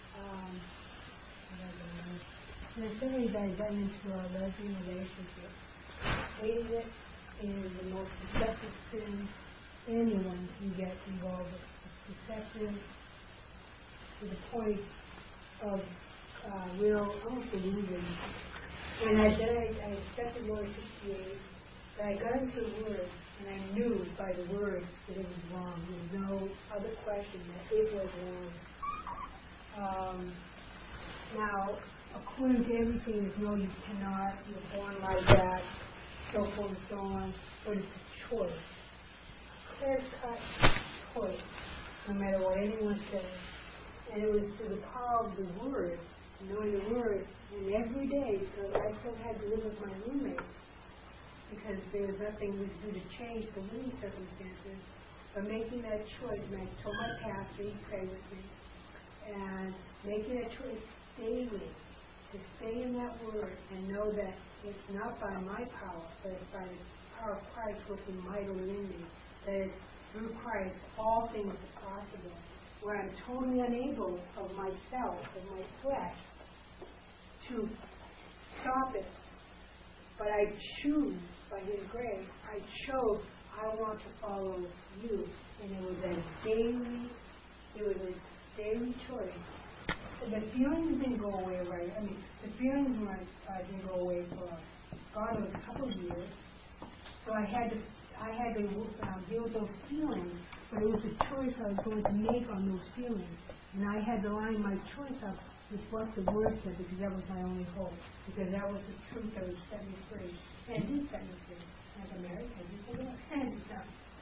[SPEAKER 5] I got into a lesbian relationship. Hated it, and the most deceptive sin anyone can get involved with. It's deceptive to the point of real, almost illusion. And I accepted Lord 68. But I got into the Word, and I knew by the Word that it was wrong. There was no other question that it was wrong. Now, according to everything, no, you cannot, you're born like that, so forth and so on. But it's a choice. Clear-cut choice, no matter what anyone says. And it was through the power of the Word, knowing the Word, and every day, because I still had to live with my roommate. Because there was nothing we could do to change the living circumstances. But making that choice, and I told my pastor, he prayed with me, and making that choice daily to stay in that Word and know that it's not by my power, but it's by the power of Christ working mightily in me. That it's through Christ all things are possible. Where I'm totally unable of myself, of my flesh, to stop it. But I choose, by His grace, I chose, I want to follow you. And it was a daily choice. And the feelings didn't go away right. The feelings didn't go away for God, it was a couple of years. So I had to deal with those feelings. But it was a choice I was going to make on those feelings. And I had to line my choice up with what the Word said, because that was my only hope. Because that was the truth that would set me free. And it did set me free. As a married, as you said,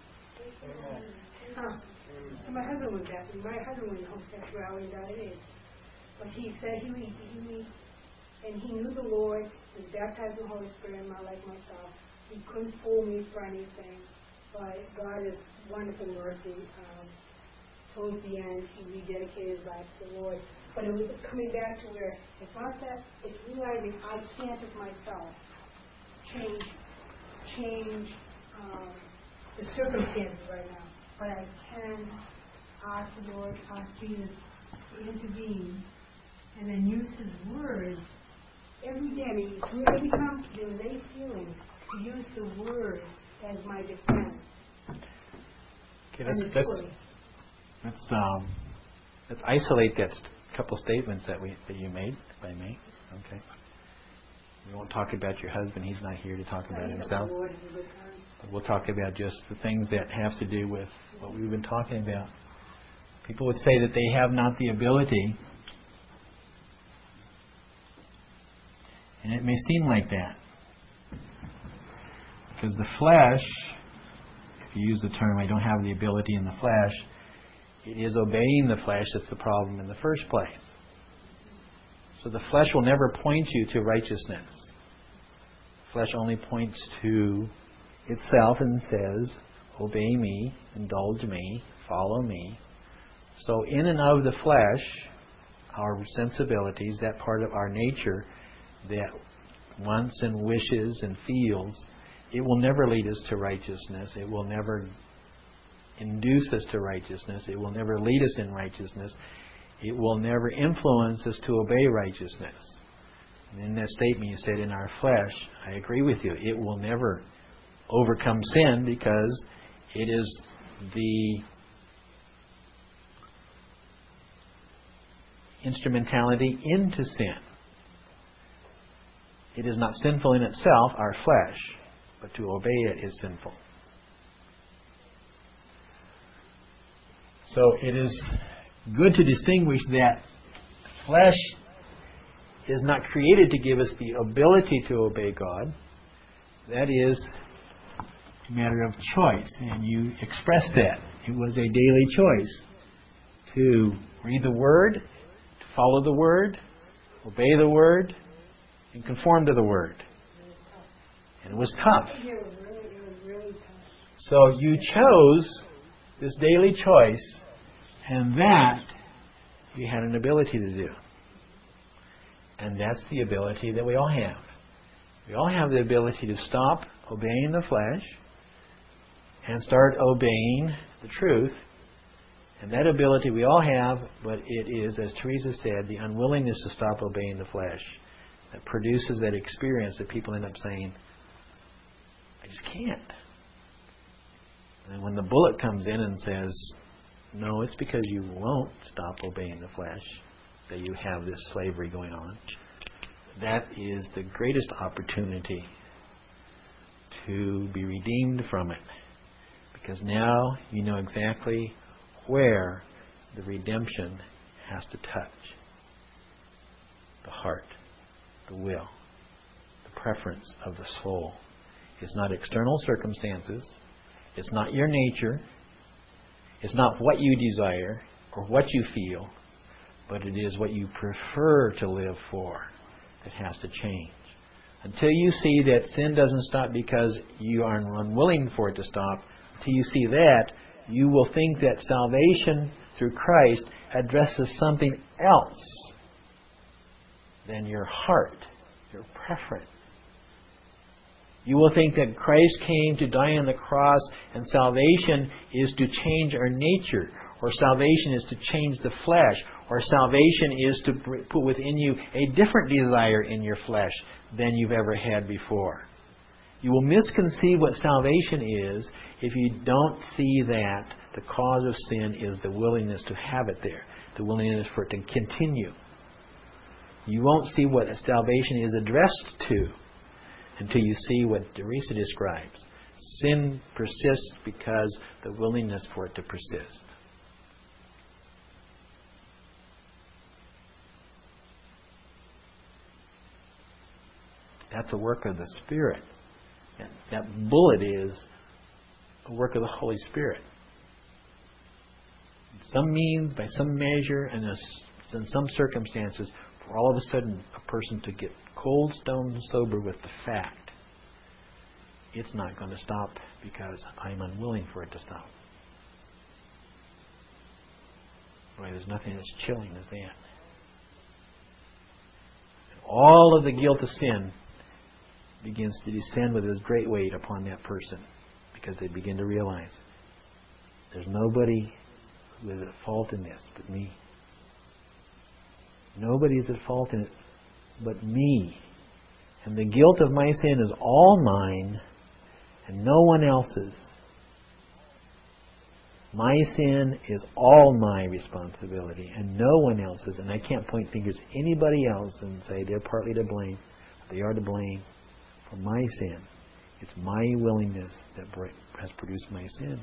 [SPEAKER 5] So my husband was that. My husband was homosexuality.age. But he said he knew the Lord, was baptized in the Holy Spirit, not like myself. He couldn't fool me for anything. But God is wonderful mercy. Towards the end, he rededicated his life to the Lord. But it was coming back to where it's not that, it's realizing I can't of myself change the circumstances right now. But I can ask the Lord, ask Jesus to intervene, and then use His Word every day. I mean, every time there's any feeling, to use the Word as my defense.
[SPEAKER 1] Okay, let's isolate that couple statements that you made, if I may. Okay. We won't talk about your husband. He's not here to talk about himself. We'll talk about just the things that have to do with what we've been talking about. People would say that they have not the ability, and it may seem like that. Because the flesh, if you use the term, I don't have the ability in the flesh, it is obeying the flesh that's the problem in the first place. So the flesh will never point you to righteousness. The flesh only points to itself and says, obey me, indulge me, follow me. So in and of the flesh, our sensibilities, that part of our nature that wants and wishes and feels, it will never lead us to righteousness. It will never induce us to righteousness. It will never lead us in righteousness. It will never influence us to obey righteousness. And in that statement you said, in our flesh, I agree with you. It will never overcome sin because it is the instrumentality into sin. It is not sinful in itself, our flesh, but to obey it is sinful. So it is good to distinguish that flesh is not created to give us the ability to obey God. That is a matter of choice, and you expressed that. It was a daily choice to read the Word, to follow the Word, obey the Word, and conform to the Word. And it was tough.
[SPEAKER 5] It was really tough.
[SPEAKER 1] So you chose this daily choice, and that you had an ability to do. And that's the ability that we all have. We all have the ability to stop obeying the flesh and start obeying the truth. And that ability we all have, but it is, as Teresa said, the unwillingness to stop obeying the flesh that produces that experience that people end up saying, I just can't. And when the bullet comes in and says, no, it's because you won't stop obeying the flesh that you have this slavery going on, that is the greatest opportunity to be redeemed from it. Because now you know exactly where the redemption has to touch. The heart, the will, the preference of the soul. It's not external circumstances. It's not your nature. It's not what you desire or what you feel, but it is what you prefer to live for that has to change. Until you see that sin doesn't stop because you are unwilling for it to stop, until you see that, you will think that salvation through Christ addresses something else than your heart, your preference. You will think that Christ came to die on the cross and salvation is to change our nature, or salvation is to change the flesh, or salvation is to put within you a different desire in your flesh than you've ever had before. You will misconceive what salvation is if you don't see that the cause of sin is the willingness to have it there, the willingness for it to continue. You won't see what salvation is addressed to until you see what Teresa describes. Sin persists because the willingness for it to persist. That's a work of the Spirit. That bullet is a work of the Holy Spirit. Some means, by some measure, and in some circumstances, for all of a sudden a person to get cold stone sober with the fact, it's not going to stop because I'm unwilling for it to stop. Boy, there's nothing as chilling as that. All of the guilt of sin begins to descend with its great weight upon that person because they begin to realize there's nobody who is at fault in this but me. Nobody is at fault in it but me. And the guilt of my sin is all mine and no one else's. My sin is all my responsibility and no one else's. And I can't point fingers at anybody else and say they're partly to blame. They are to blame for my sin. It's my willingness that has produced my sin.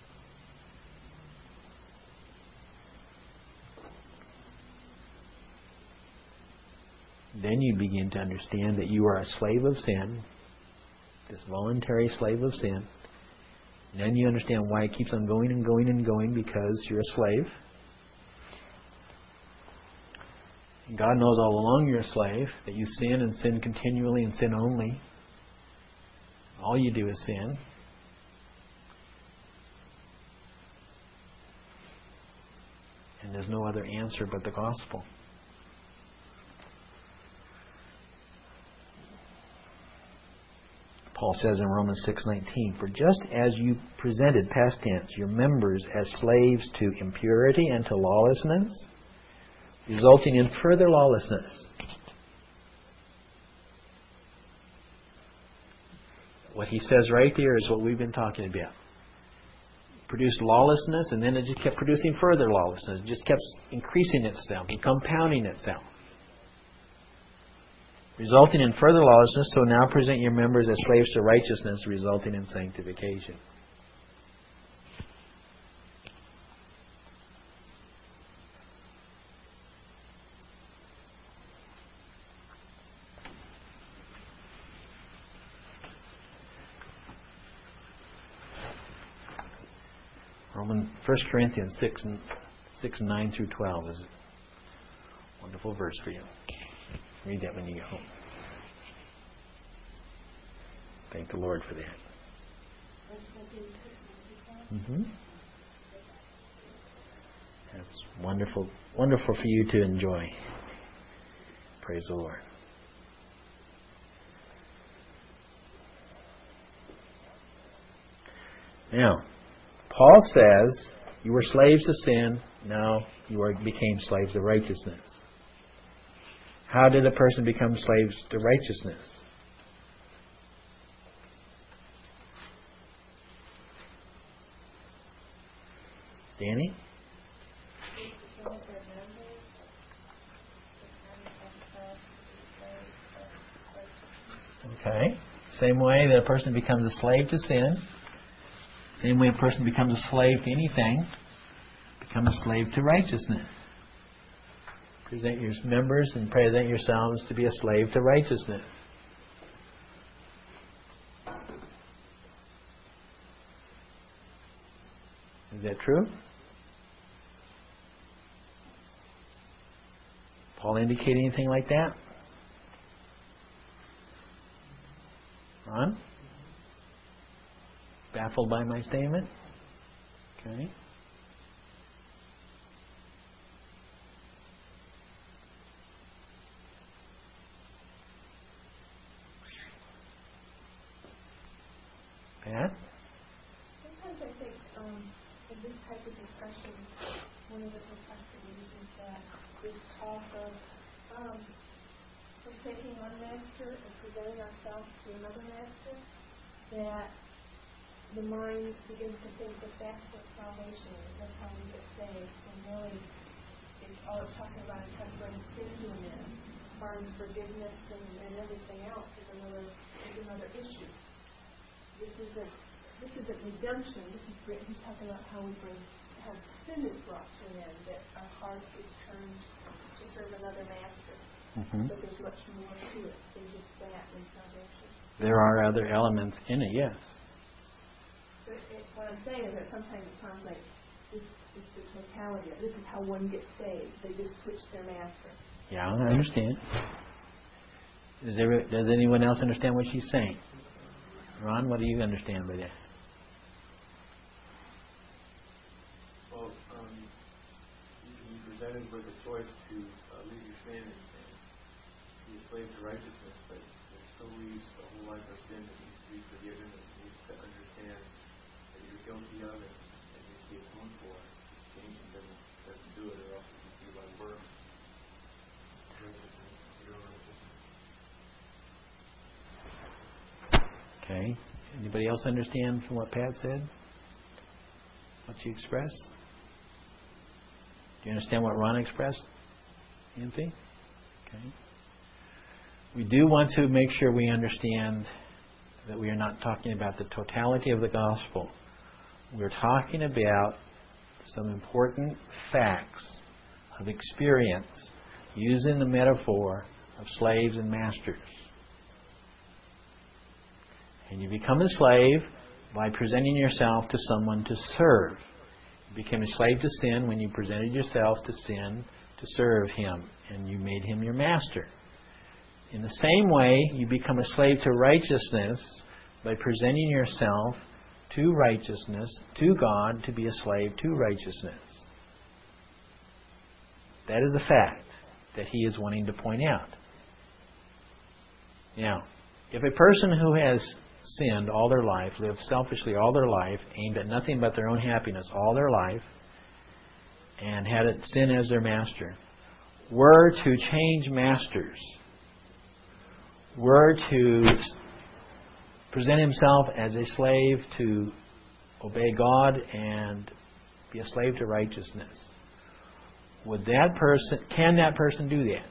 [SPEAKER 1] Then you begin to understand that you are a slave of sin, this voluntary slave of sin. And then you understand why it keeps on going and going and going, because you're a slave. And God knows all along you're a slave, that you sin and sin continually and sin only. All you do is sin. And there's no other answer but the gospel. Paul says in Romans 6:19, "For just as you presented, past tense, your members as slaves to impurity and to lawlessness, resulting in further lawlessness." What he says right there is what we've been talking about. Produced lawlessness, and then it just kept producing further lawlessness. It just kept increasing itself and compounding itself. Resulting in further lawlessness, so now present your members as slaves to righteousness, resulting in sanctification. Roman 1 Corinthians 6:9 through 12 is a wonderful verse for you. Read that when you get home. Thank the Lord for that. That's wonderful, wonderful for you to enjoy. Praise the Lord. Now, Paul says you were slaves to sin, now you became slaves of righteousness. How did a person become slaves to righteousness? Danny? Okay. Same way that a person becomes a slave to sin, same way a person becomes a slave to anything, become a slave to righteousness. Present your members and present yourselves to be a slave to righteousness. Is that true? Paul indicate anything like that? Ron? Baffled by my statement? Okay. Pat?
[SPEAKER 3] Sometimes I think in this type of discussion, one of the perplexities is that this talk of forsaking one master and presenting ourselves to another master, that the mind begins to think that that's what salvation is, that's how we get saved, when really all it's talking about is how to bring sin to an end. As far as forgiveness and everything else is another issue. This isn't redemption. He's talking about how we have sin is brought to an end, that our heart is turned to serve another master.
[SPEAKER 1] Mm-hmm.
[SPEAKER 3] But there's much more to it than just that in salvation.
[SPEAKER 1] There are other elements in it, yes.
[SPEAKER 3] What I'm saying is that sometimes it sounds like this is the totality of it. This is how one gets saved. They just switch their master.
[SPEAKER 1] Yeah, I understand. Does anyone else understand what she's saying? Ron, what do you understand by that?
[SPEAKER 2] Well, you can be presented with a choice to leave your sin and be a slave to righteousness, but it still leaves a whole life of sin that needs to be forgiven and needs to understand that you're guilty of it and needs to be atoned for. Changing doesn't do it, or else it would be by works. Righteousness, your righteousness.
[SPEAKER 1] Okay. Anybody else understand from what Pat said? What she expressed? Do you understand what Ron expressed? Nancy? Okay. We do want to make sure we understand that we are not talking about the totality of the gospel. We're talking about some important facts of experience using the metaphor of slaves and masters. And you become a slave by presenting yourself to someone to serve. You became a slave to sin when you presented yourself to sin to serve him, and you made him your master. In the same way, you become a slave to righteousness by presenting yourself to righteousness, to God, to be a slave to righteousness. That is a fact that he is wanting to point out. Now, if a person who has sinned all their life, lived selfishly all their life, aimed at nothing but their own happiness all their life, and had sin as their master, were to change masters, were to present himself as a slave to obey God and be a slave to righteousness, can that person do that?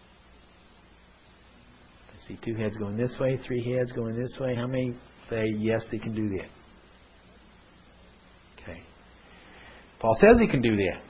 [SPEAKER 1] I see 2 heads going this way, 3 heads going this way. How many say yes, they can do that? Okay. Paul says he can do that.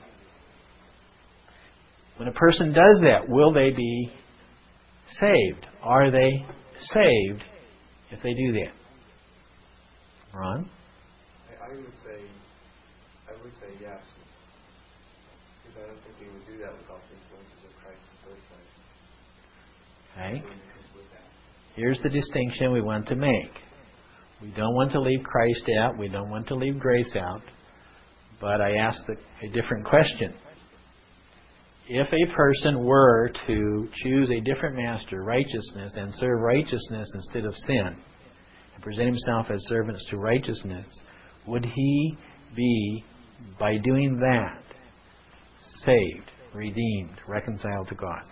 [SPEAKER 1] When a person does that, will they be saved? Are they saved if they do that? Ron?
[SPEAKER 2] I would say yes. Because I don't think he would do that without the influences of Christ in the first place.
[SPEAKER 1] Okay. Here's the distinction we want to make. We don't want to leave Christ out. We don't want to leave grace out. But I ask a different question. If a person were to choose a different master, righteousness, and serve righteousness instead of sin, and present himself as servants to righteousness, would he be, by doing that, saved, redeemed, reconciled to God?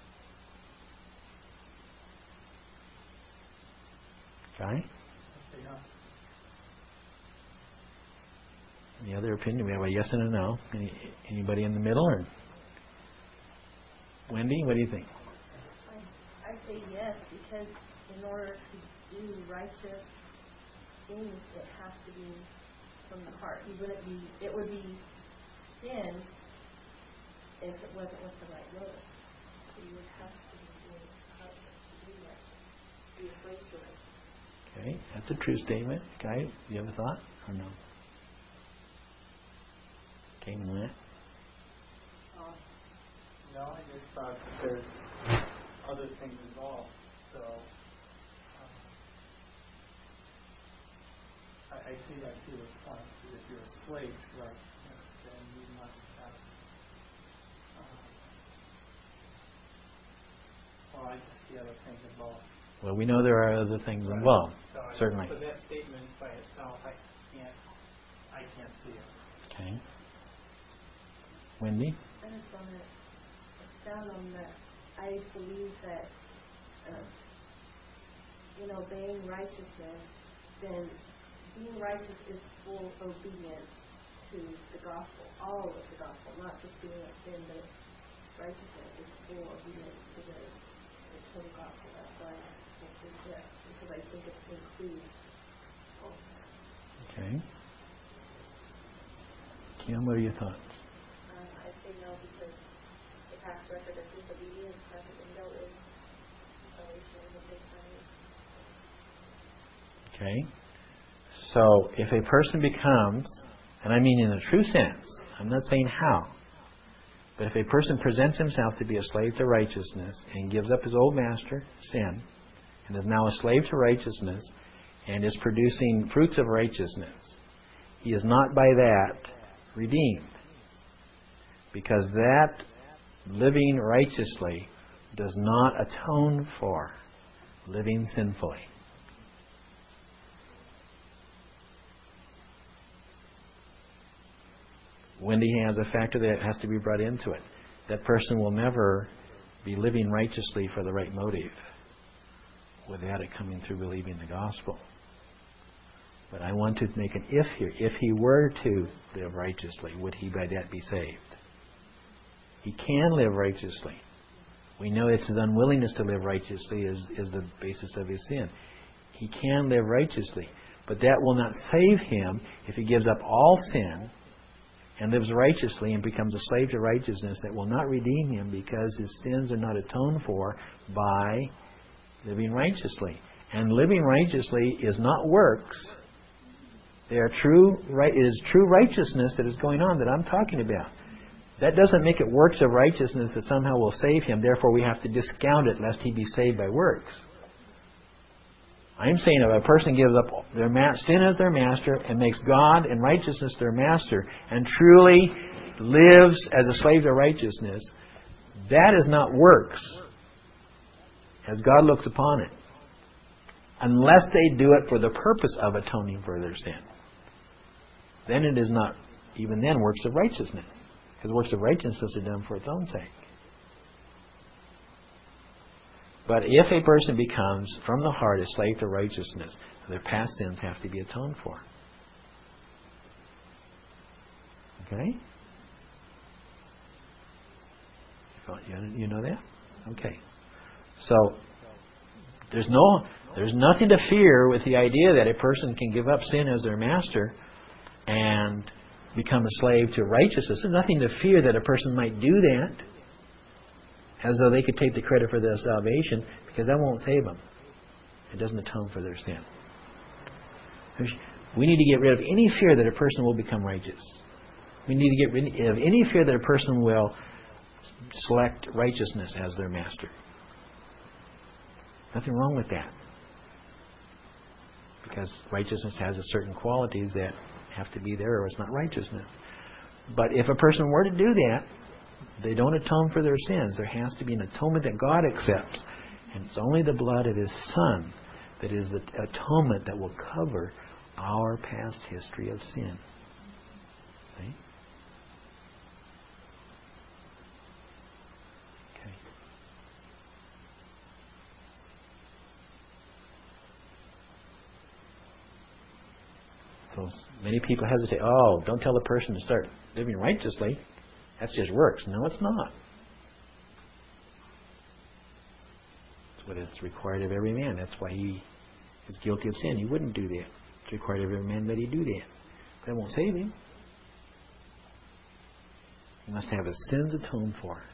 [SPEAKER 1] Okay? Any other opinion? We have a yes and a no. Anybody in the middle? Or Wendy, what do you think?
[SPEAKER 3] I say yes, because in order to do righteous things, it has to be from the heart. It would be sin if it wasn't with the right motive. So you would have to be doing it to do righteous, be a slave to it.
[SPEAKER 1] Okay, that's a true statement. Guy, do you have a thought or no? Okay, Matt?
[SPEAKER 4] No, I just thought that there's other things involved. So I see the point. If you're a slave to righteousness, then you must have. I just see other things involved.
[SPEAKER 1] Well, we know there are other things involved,
[SPEAKER 4] so
[SPEAKER 1] certainly.
[SPEAKER 4] So that statement by itself, I can't see it.
[SPEAKER 1] Okay. Wendy?
[SPEAKER 3] I just want to expound on that. I believe that in obeying righteousness, then being righteous is full obedience to the gospel, all of the gospel, not just being a sin, but righteousness is full obedience to the total gospel. That's why I think yes, because I think it includes all.
[SPEAKER 1] Okay. Kim, what are your thoughts?
[SPEAKER 6] I say no because the past record of disobedience hasn't been dealt with. So we should have a big time.
[SPEAKER 1] Okay. So if a person becomes, and I mean in a true sense, I'm not saying how, but if a person presents himself to be a slave to righteousness and gives up his old master, sin, and is now a slave to righteousness and is producing fruits of righteousness, he is not by that redeemed. Because that living righteously does not atone for living sinfully. Wendy has a factor that has to be brought into it. That person will never be living righteously for the right motive without it coming through believing the gospel. But I want to make an if here. If he were to live righteously, would he by that be saved? He can live righteously. We know it's his unwillingness to live righteously is the basis of his sin. He can live righteously. But that will not save him if he gives up all sin and lives righteously and becomes a slave to righteousness. That will not redeem him because his sins are not atoned for by living righteously. And living righteously is not works. They are it is true righteousness that is going on that I'm talking about. That doesn't make it works of righteousness that somehow will save him. Therefore, we have to discount it lest he be saved by works. I'm saying if a person gives up their sin as their master and makes God and righteousness their master and truly lives as a slave to righteousness, that is not works as God looks upon it. Unless they do it for the purpose of atoning for their sin. Then it is not, even then, works of righteousness. Because works of righteousness are done for its own sake. But if a person becomes, from the heart, a slave to righteousness, their past sins have to be atoned for. Okay? You know that? Okay. So, there's nothing to fear with the idea that a person can give up sin as their master and become a slave to righteousness. There's nothing to fear that a person might do that as though they could take the credit for their salvation, because that won't save them. It doesn't atone for their sin. We need to get rid of any fear that a person will become righteous. We need to get rid of any fear that a person will select righteousness as their master. Nothing wrong with that. Because righteousness has a certain qualities that have to be there or it's not righteousness. But if a person were to do that, they don't atone for their sins. There has to be an atonement that God accepts. And it's only the blood of His Son that is the atonement that will cover our past history of sin. See? Okay. So many people hesitate. Oh, don't tell the person to start living righteously. That's just works. No, it's not. It's what is required of every man. That's why he is guilty of sin. He wouldn't do that. It's required of every man that he do that. That won't save him. He must have his sins atoned for.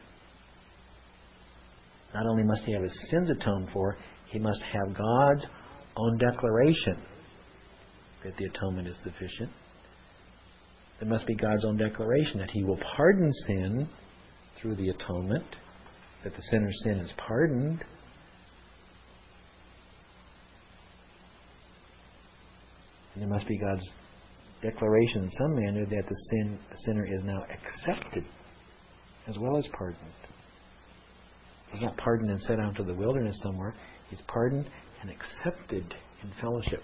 [SPEAKER 1] Not only must he have his sins atoned for, he must have God's own declaration that the atonement is sufficient. There must be God's own declaration that He will pardon sin through the atonement, that the sinner's sin is pardoned. And there must be God's declaration in some manner that the sinner is now accepted as well as pardoned. He's not pardoned and sent out to the wilderness somewhere. He's pardoned and accepted in fellowship.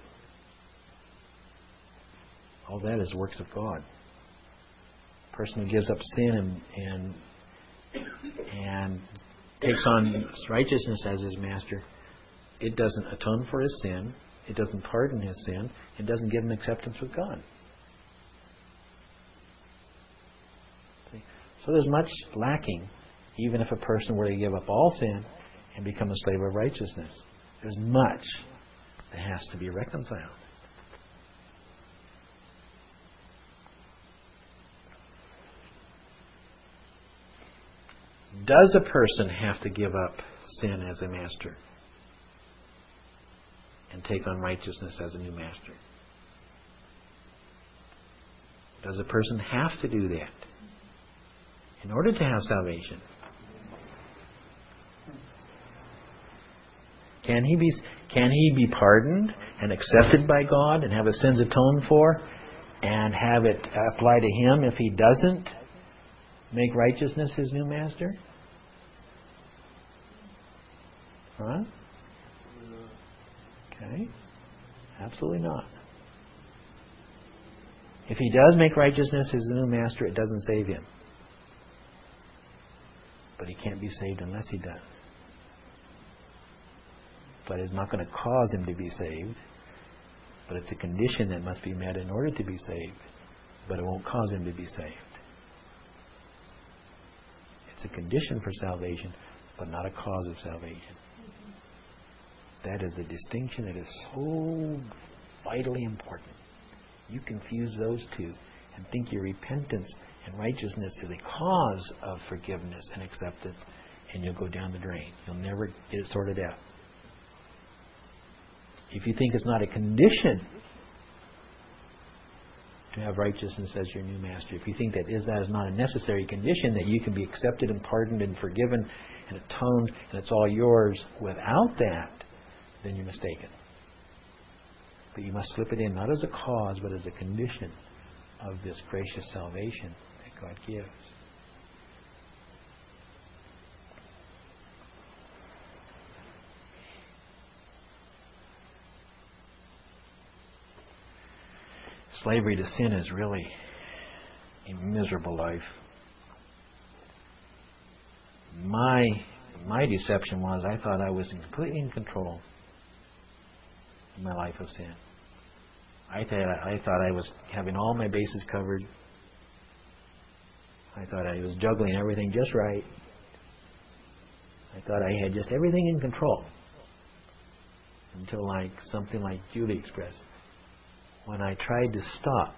[SPEAKER 1] All that is works of God. A person who gives up sin and takes on righteousness as his master, it doesn't atone for his sin, it doesn't pardon his sin, it doesn't give him acceptance with God. See? So there's much lacking, even if a person were to give up all sin and become a slave of righteousness. There's much that has to be reconciled. Does a person have to give up sin as a master and take on righteousness as a new master? Does a person have to do that in order to have salvation? Can he be pardoned and accepted by God and have his sins atoned for and have it apply to him if he doesn't make righteousness his new master? Huh? Okay. Absolutely not. If he does make righteousness his new master, it doesn't save him. But he can't be saved unless he does. But it's not going to cause him to be saved. But it's a condition that must be met in order to be saved. But it won't cause him to be saved. It's a condition for salvation, but not a cause of salvation. That is a distinction that is so vitally important. You confuse those two and think your repentance and righteousness is a cause of forgiveness and acceptance, and you'll go down the drain. You'll never get it sorted out. If you think it's not a condition to have righteousness as your new master, if you think that is not a necessary condition, that you can be accepted and pardoned and forgiven and atoned and it's all yours without that, then you're mistaken. But you must slip it in, not as a cause, but as a condition of this gracious salvation that God gives. Slavery to sin is really a miserable life. My deception was I thought I was completely in control of my life of sin. I thought I was having all my bases covered. I thought I was juggling everything just right. I thought I had just everything in control. Until something like Julie expressed. When I tried to stop,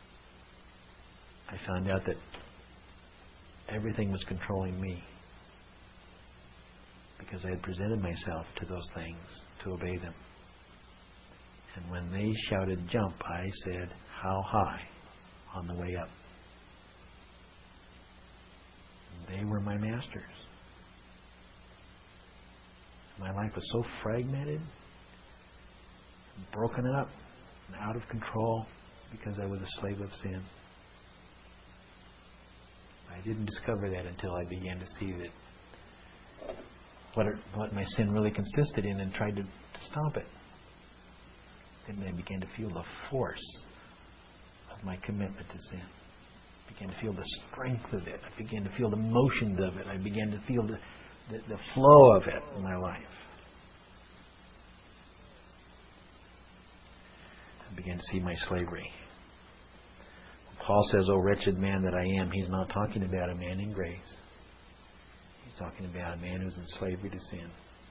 [SPEAKER 1] I found out that everything was controlling me. Because I had presented myself to those things to obey them. And when they shouted jump, I said, how high on the way up? And they were my masters. My life was so fragmented, broken up, and out of control because I was a slave of sin. I didn't discover that until I began to see that what my sin really consisted in and tried to stop it. Then I began to feel the force of my commitment to sin. I began to feel the strength of it. I began to feel the motions of it. I began to feel the flow of it in my life. I began to see my slavery. When Paul says, "O wretched man that I am," he's not talking about a man in grace. He's talking about a man who's in slavery to sin.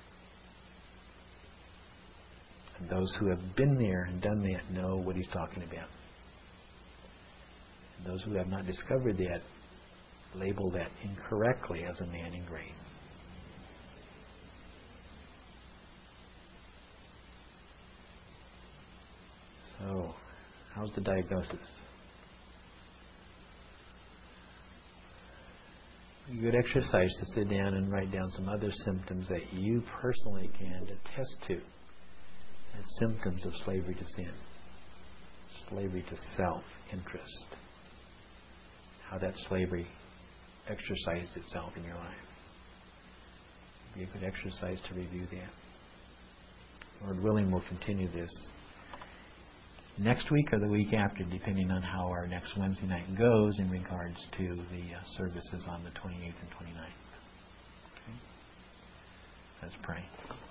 [SPEAKER 1] And those who have been there and done that know what he's talking about. And those who have not discovered that label that incorrectly as a man in grace. So, how's the diagnosis? A good exercise to sit down and write down some other symptoms that you personally can attest to as symptoms of slavery to sin, slavery to self-interest, how that slavery exercised itself in your life. It'd be a good exercise to review that. Lord willing, we'll continue this next week or the week after, depending on how our next Wednesday night goes in regards to the services on the 28th and 29th. Okay? Let's pray.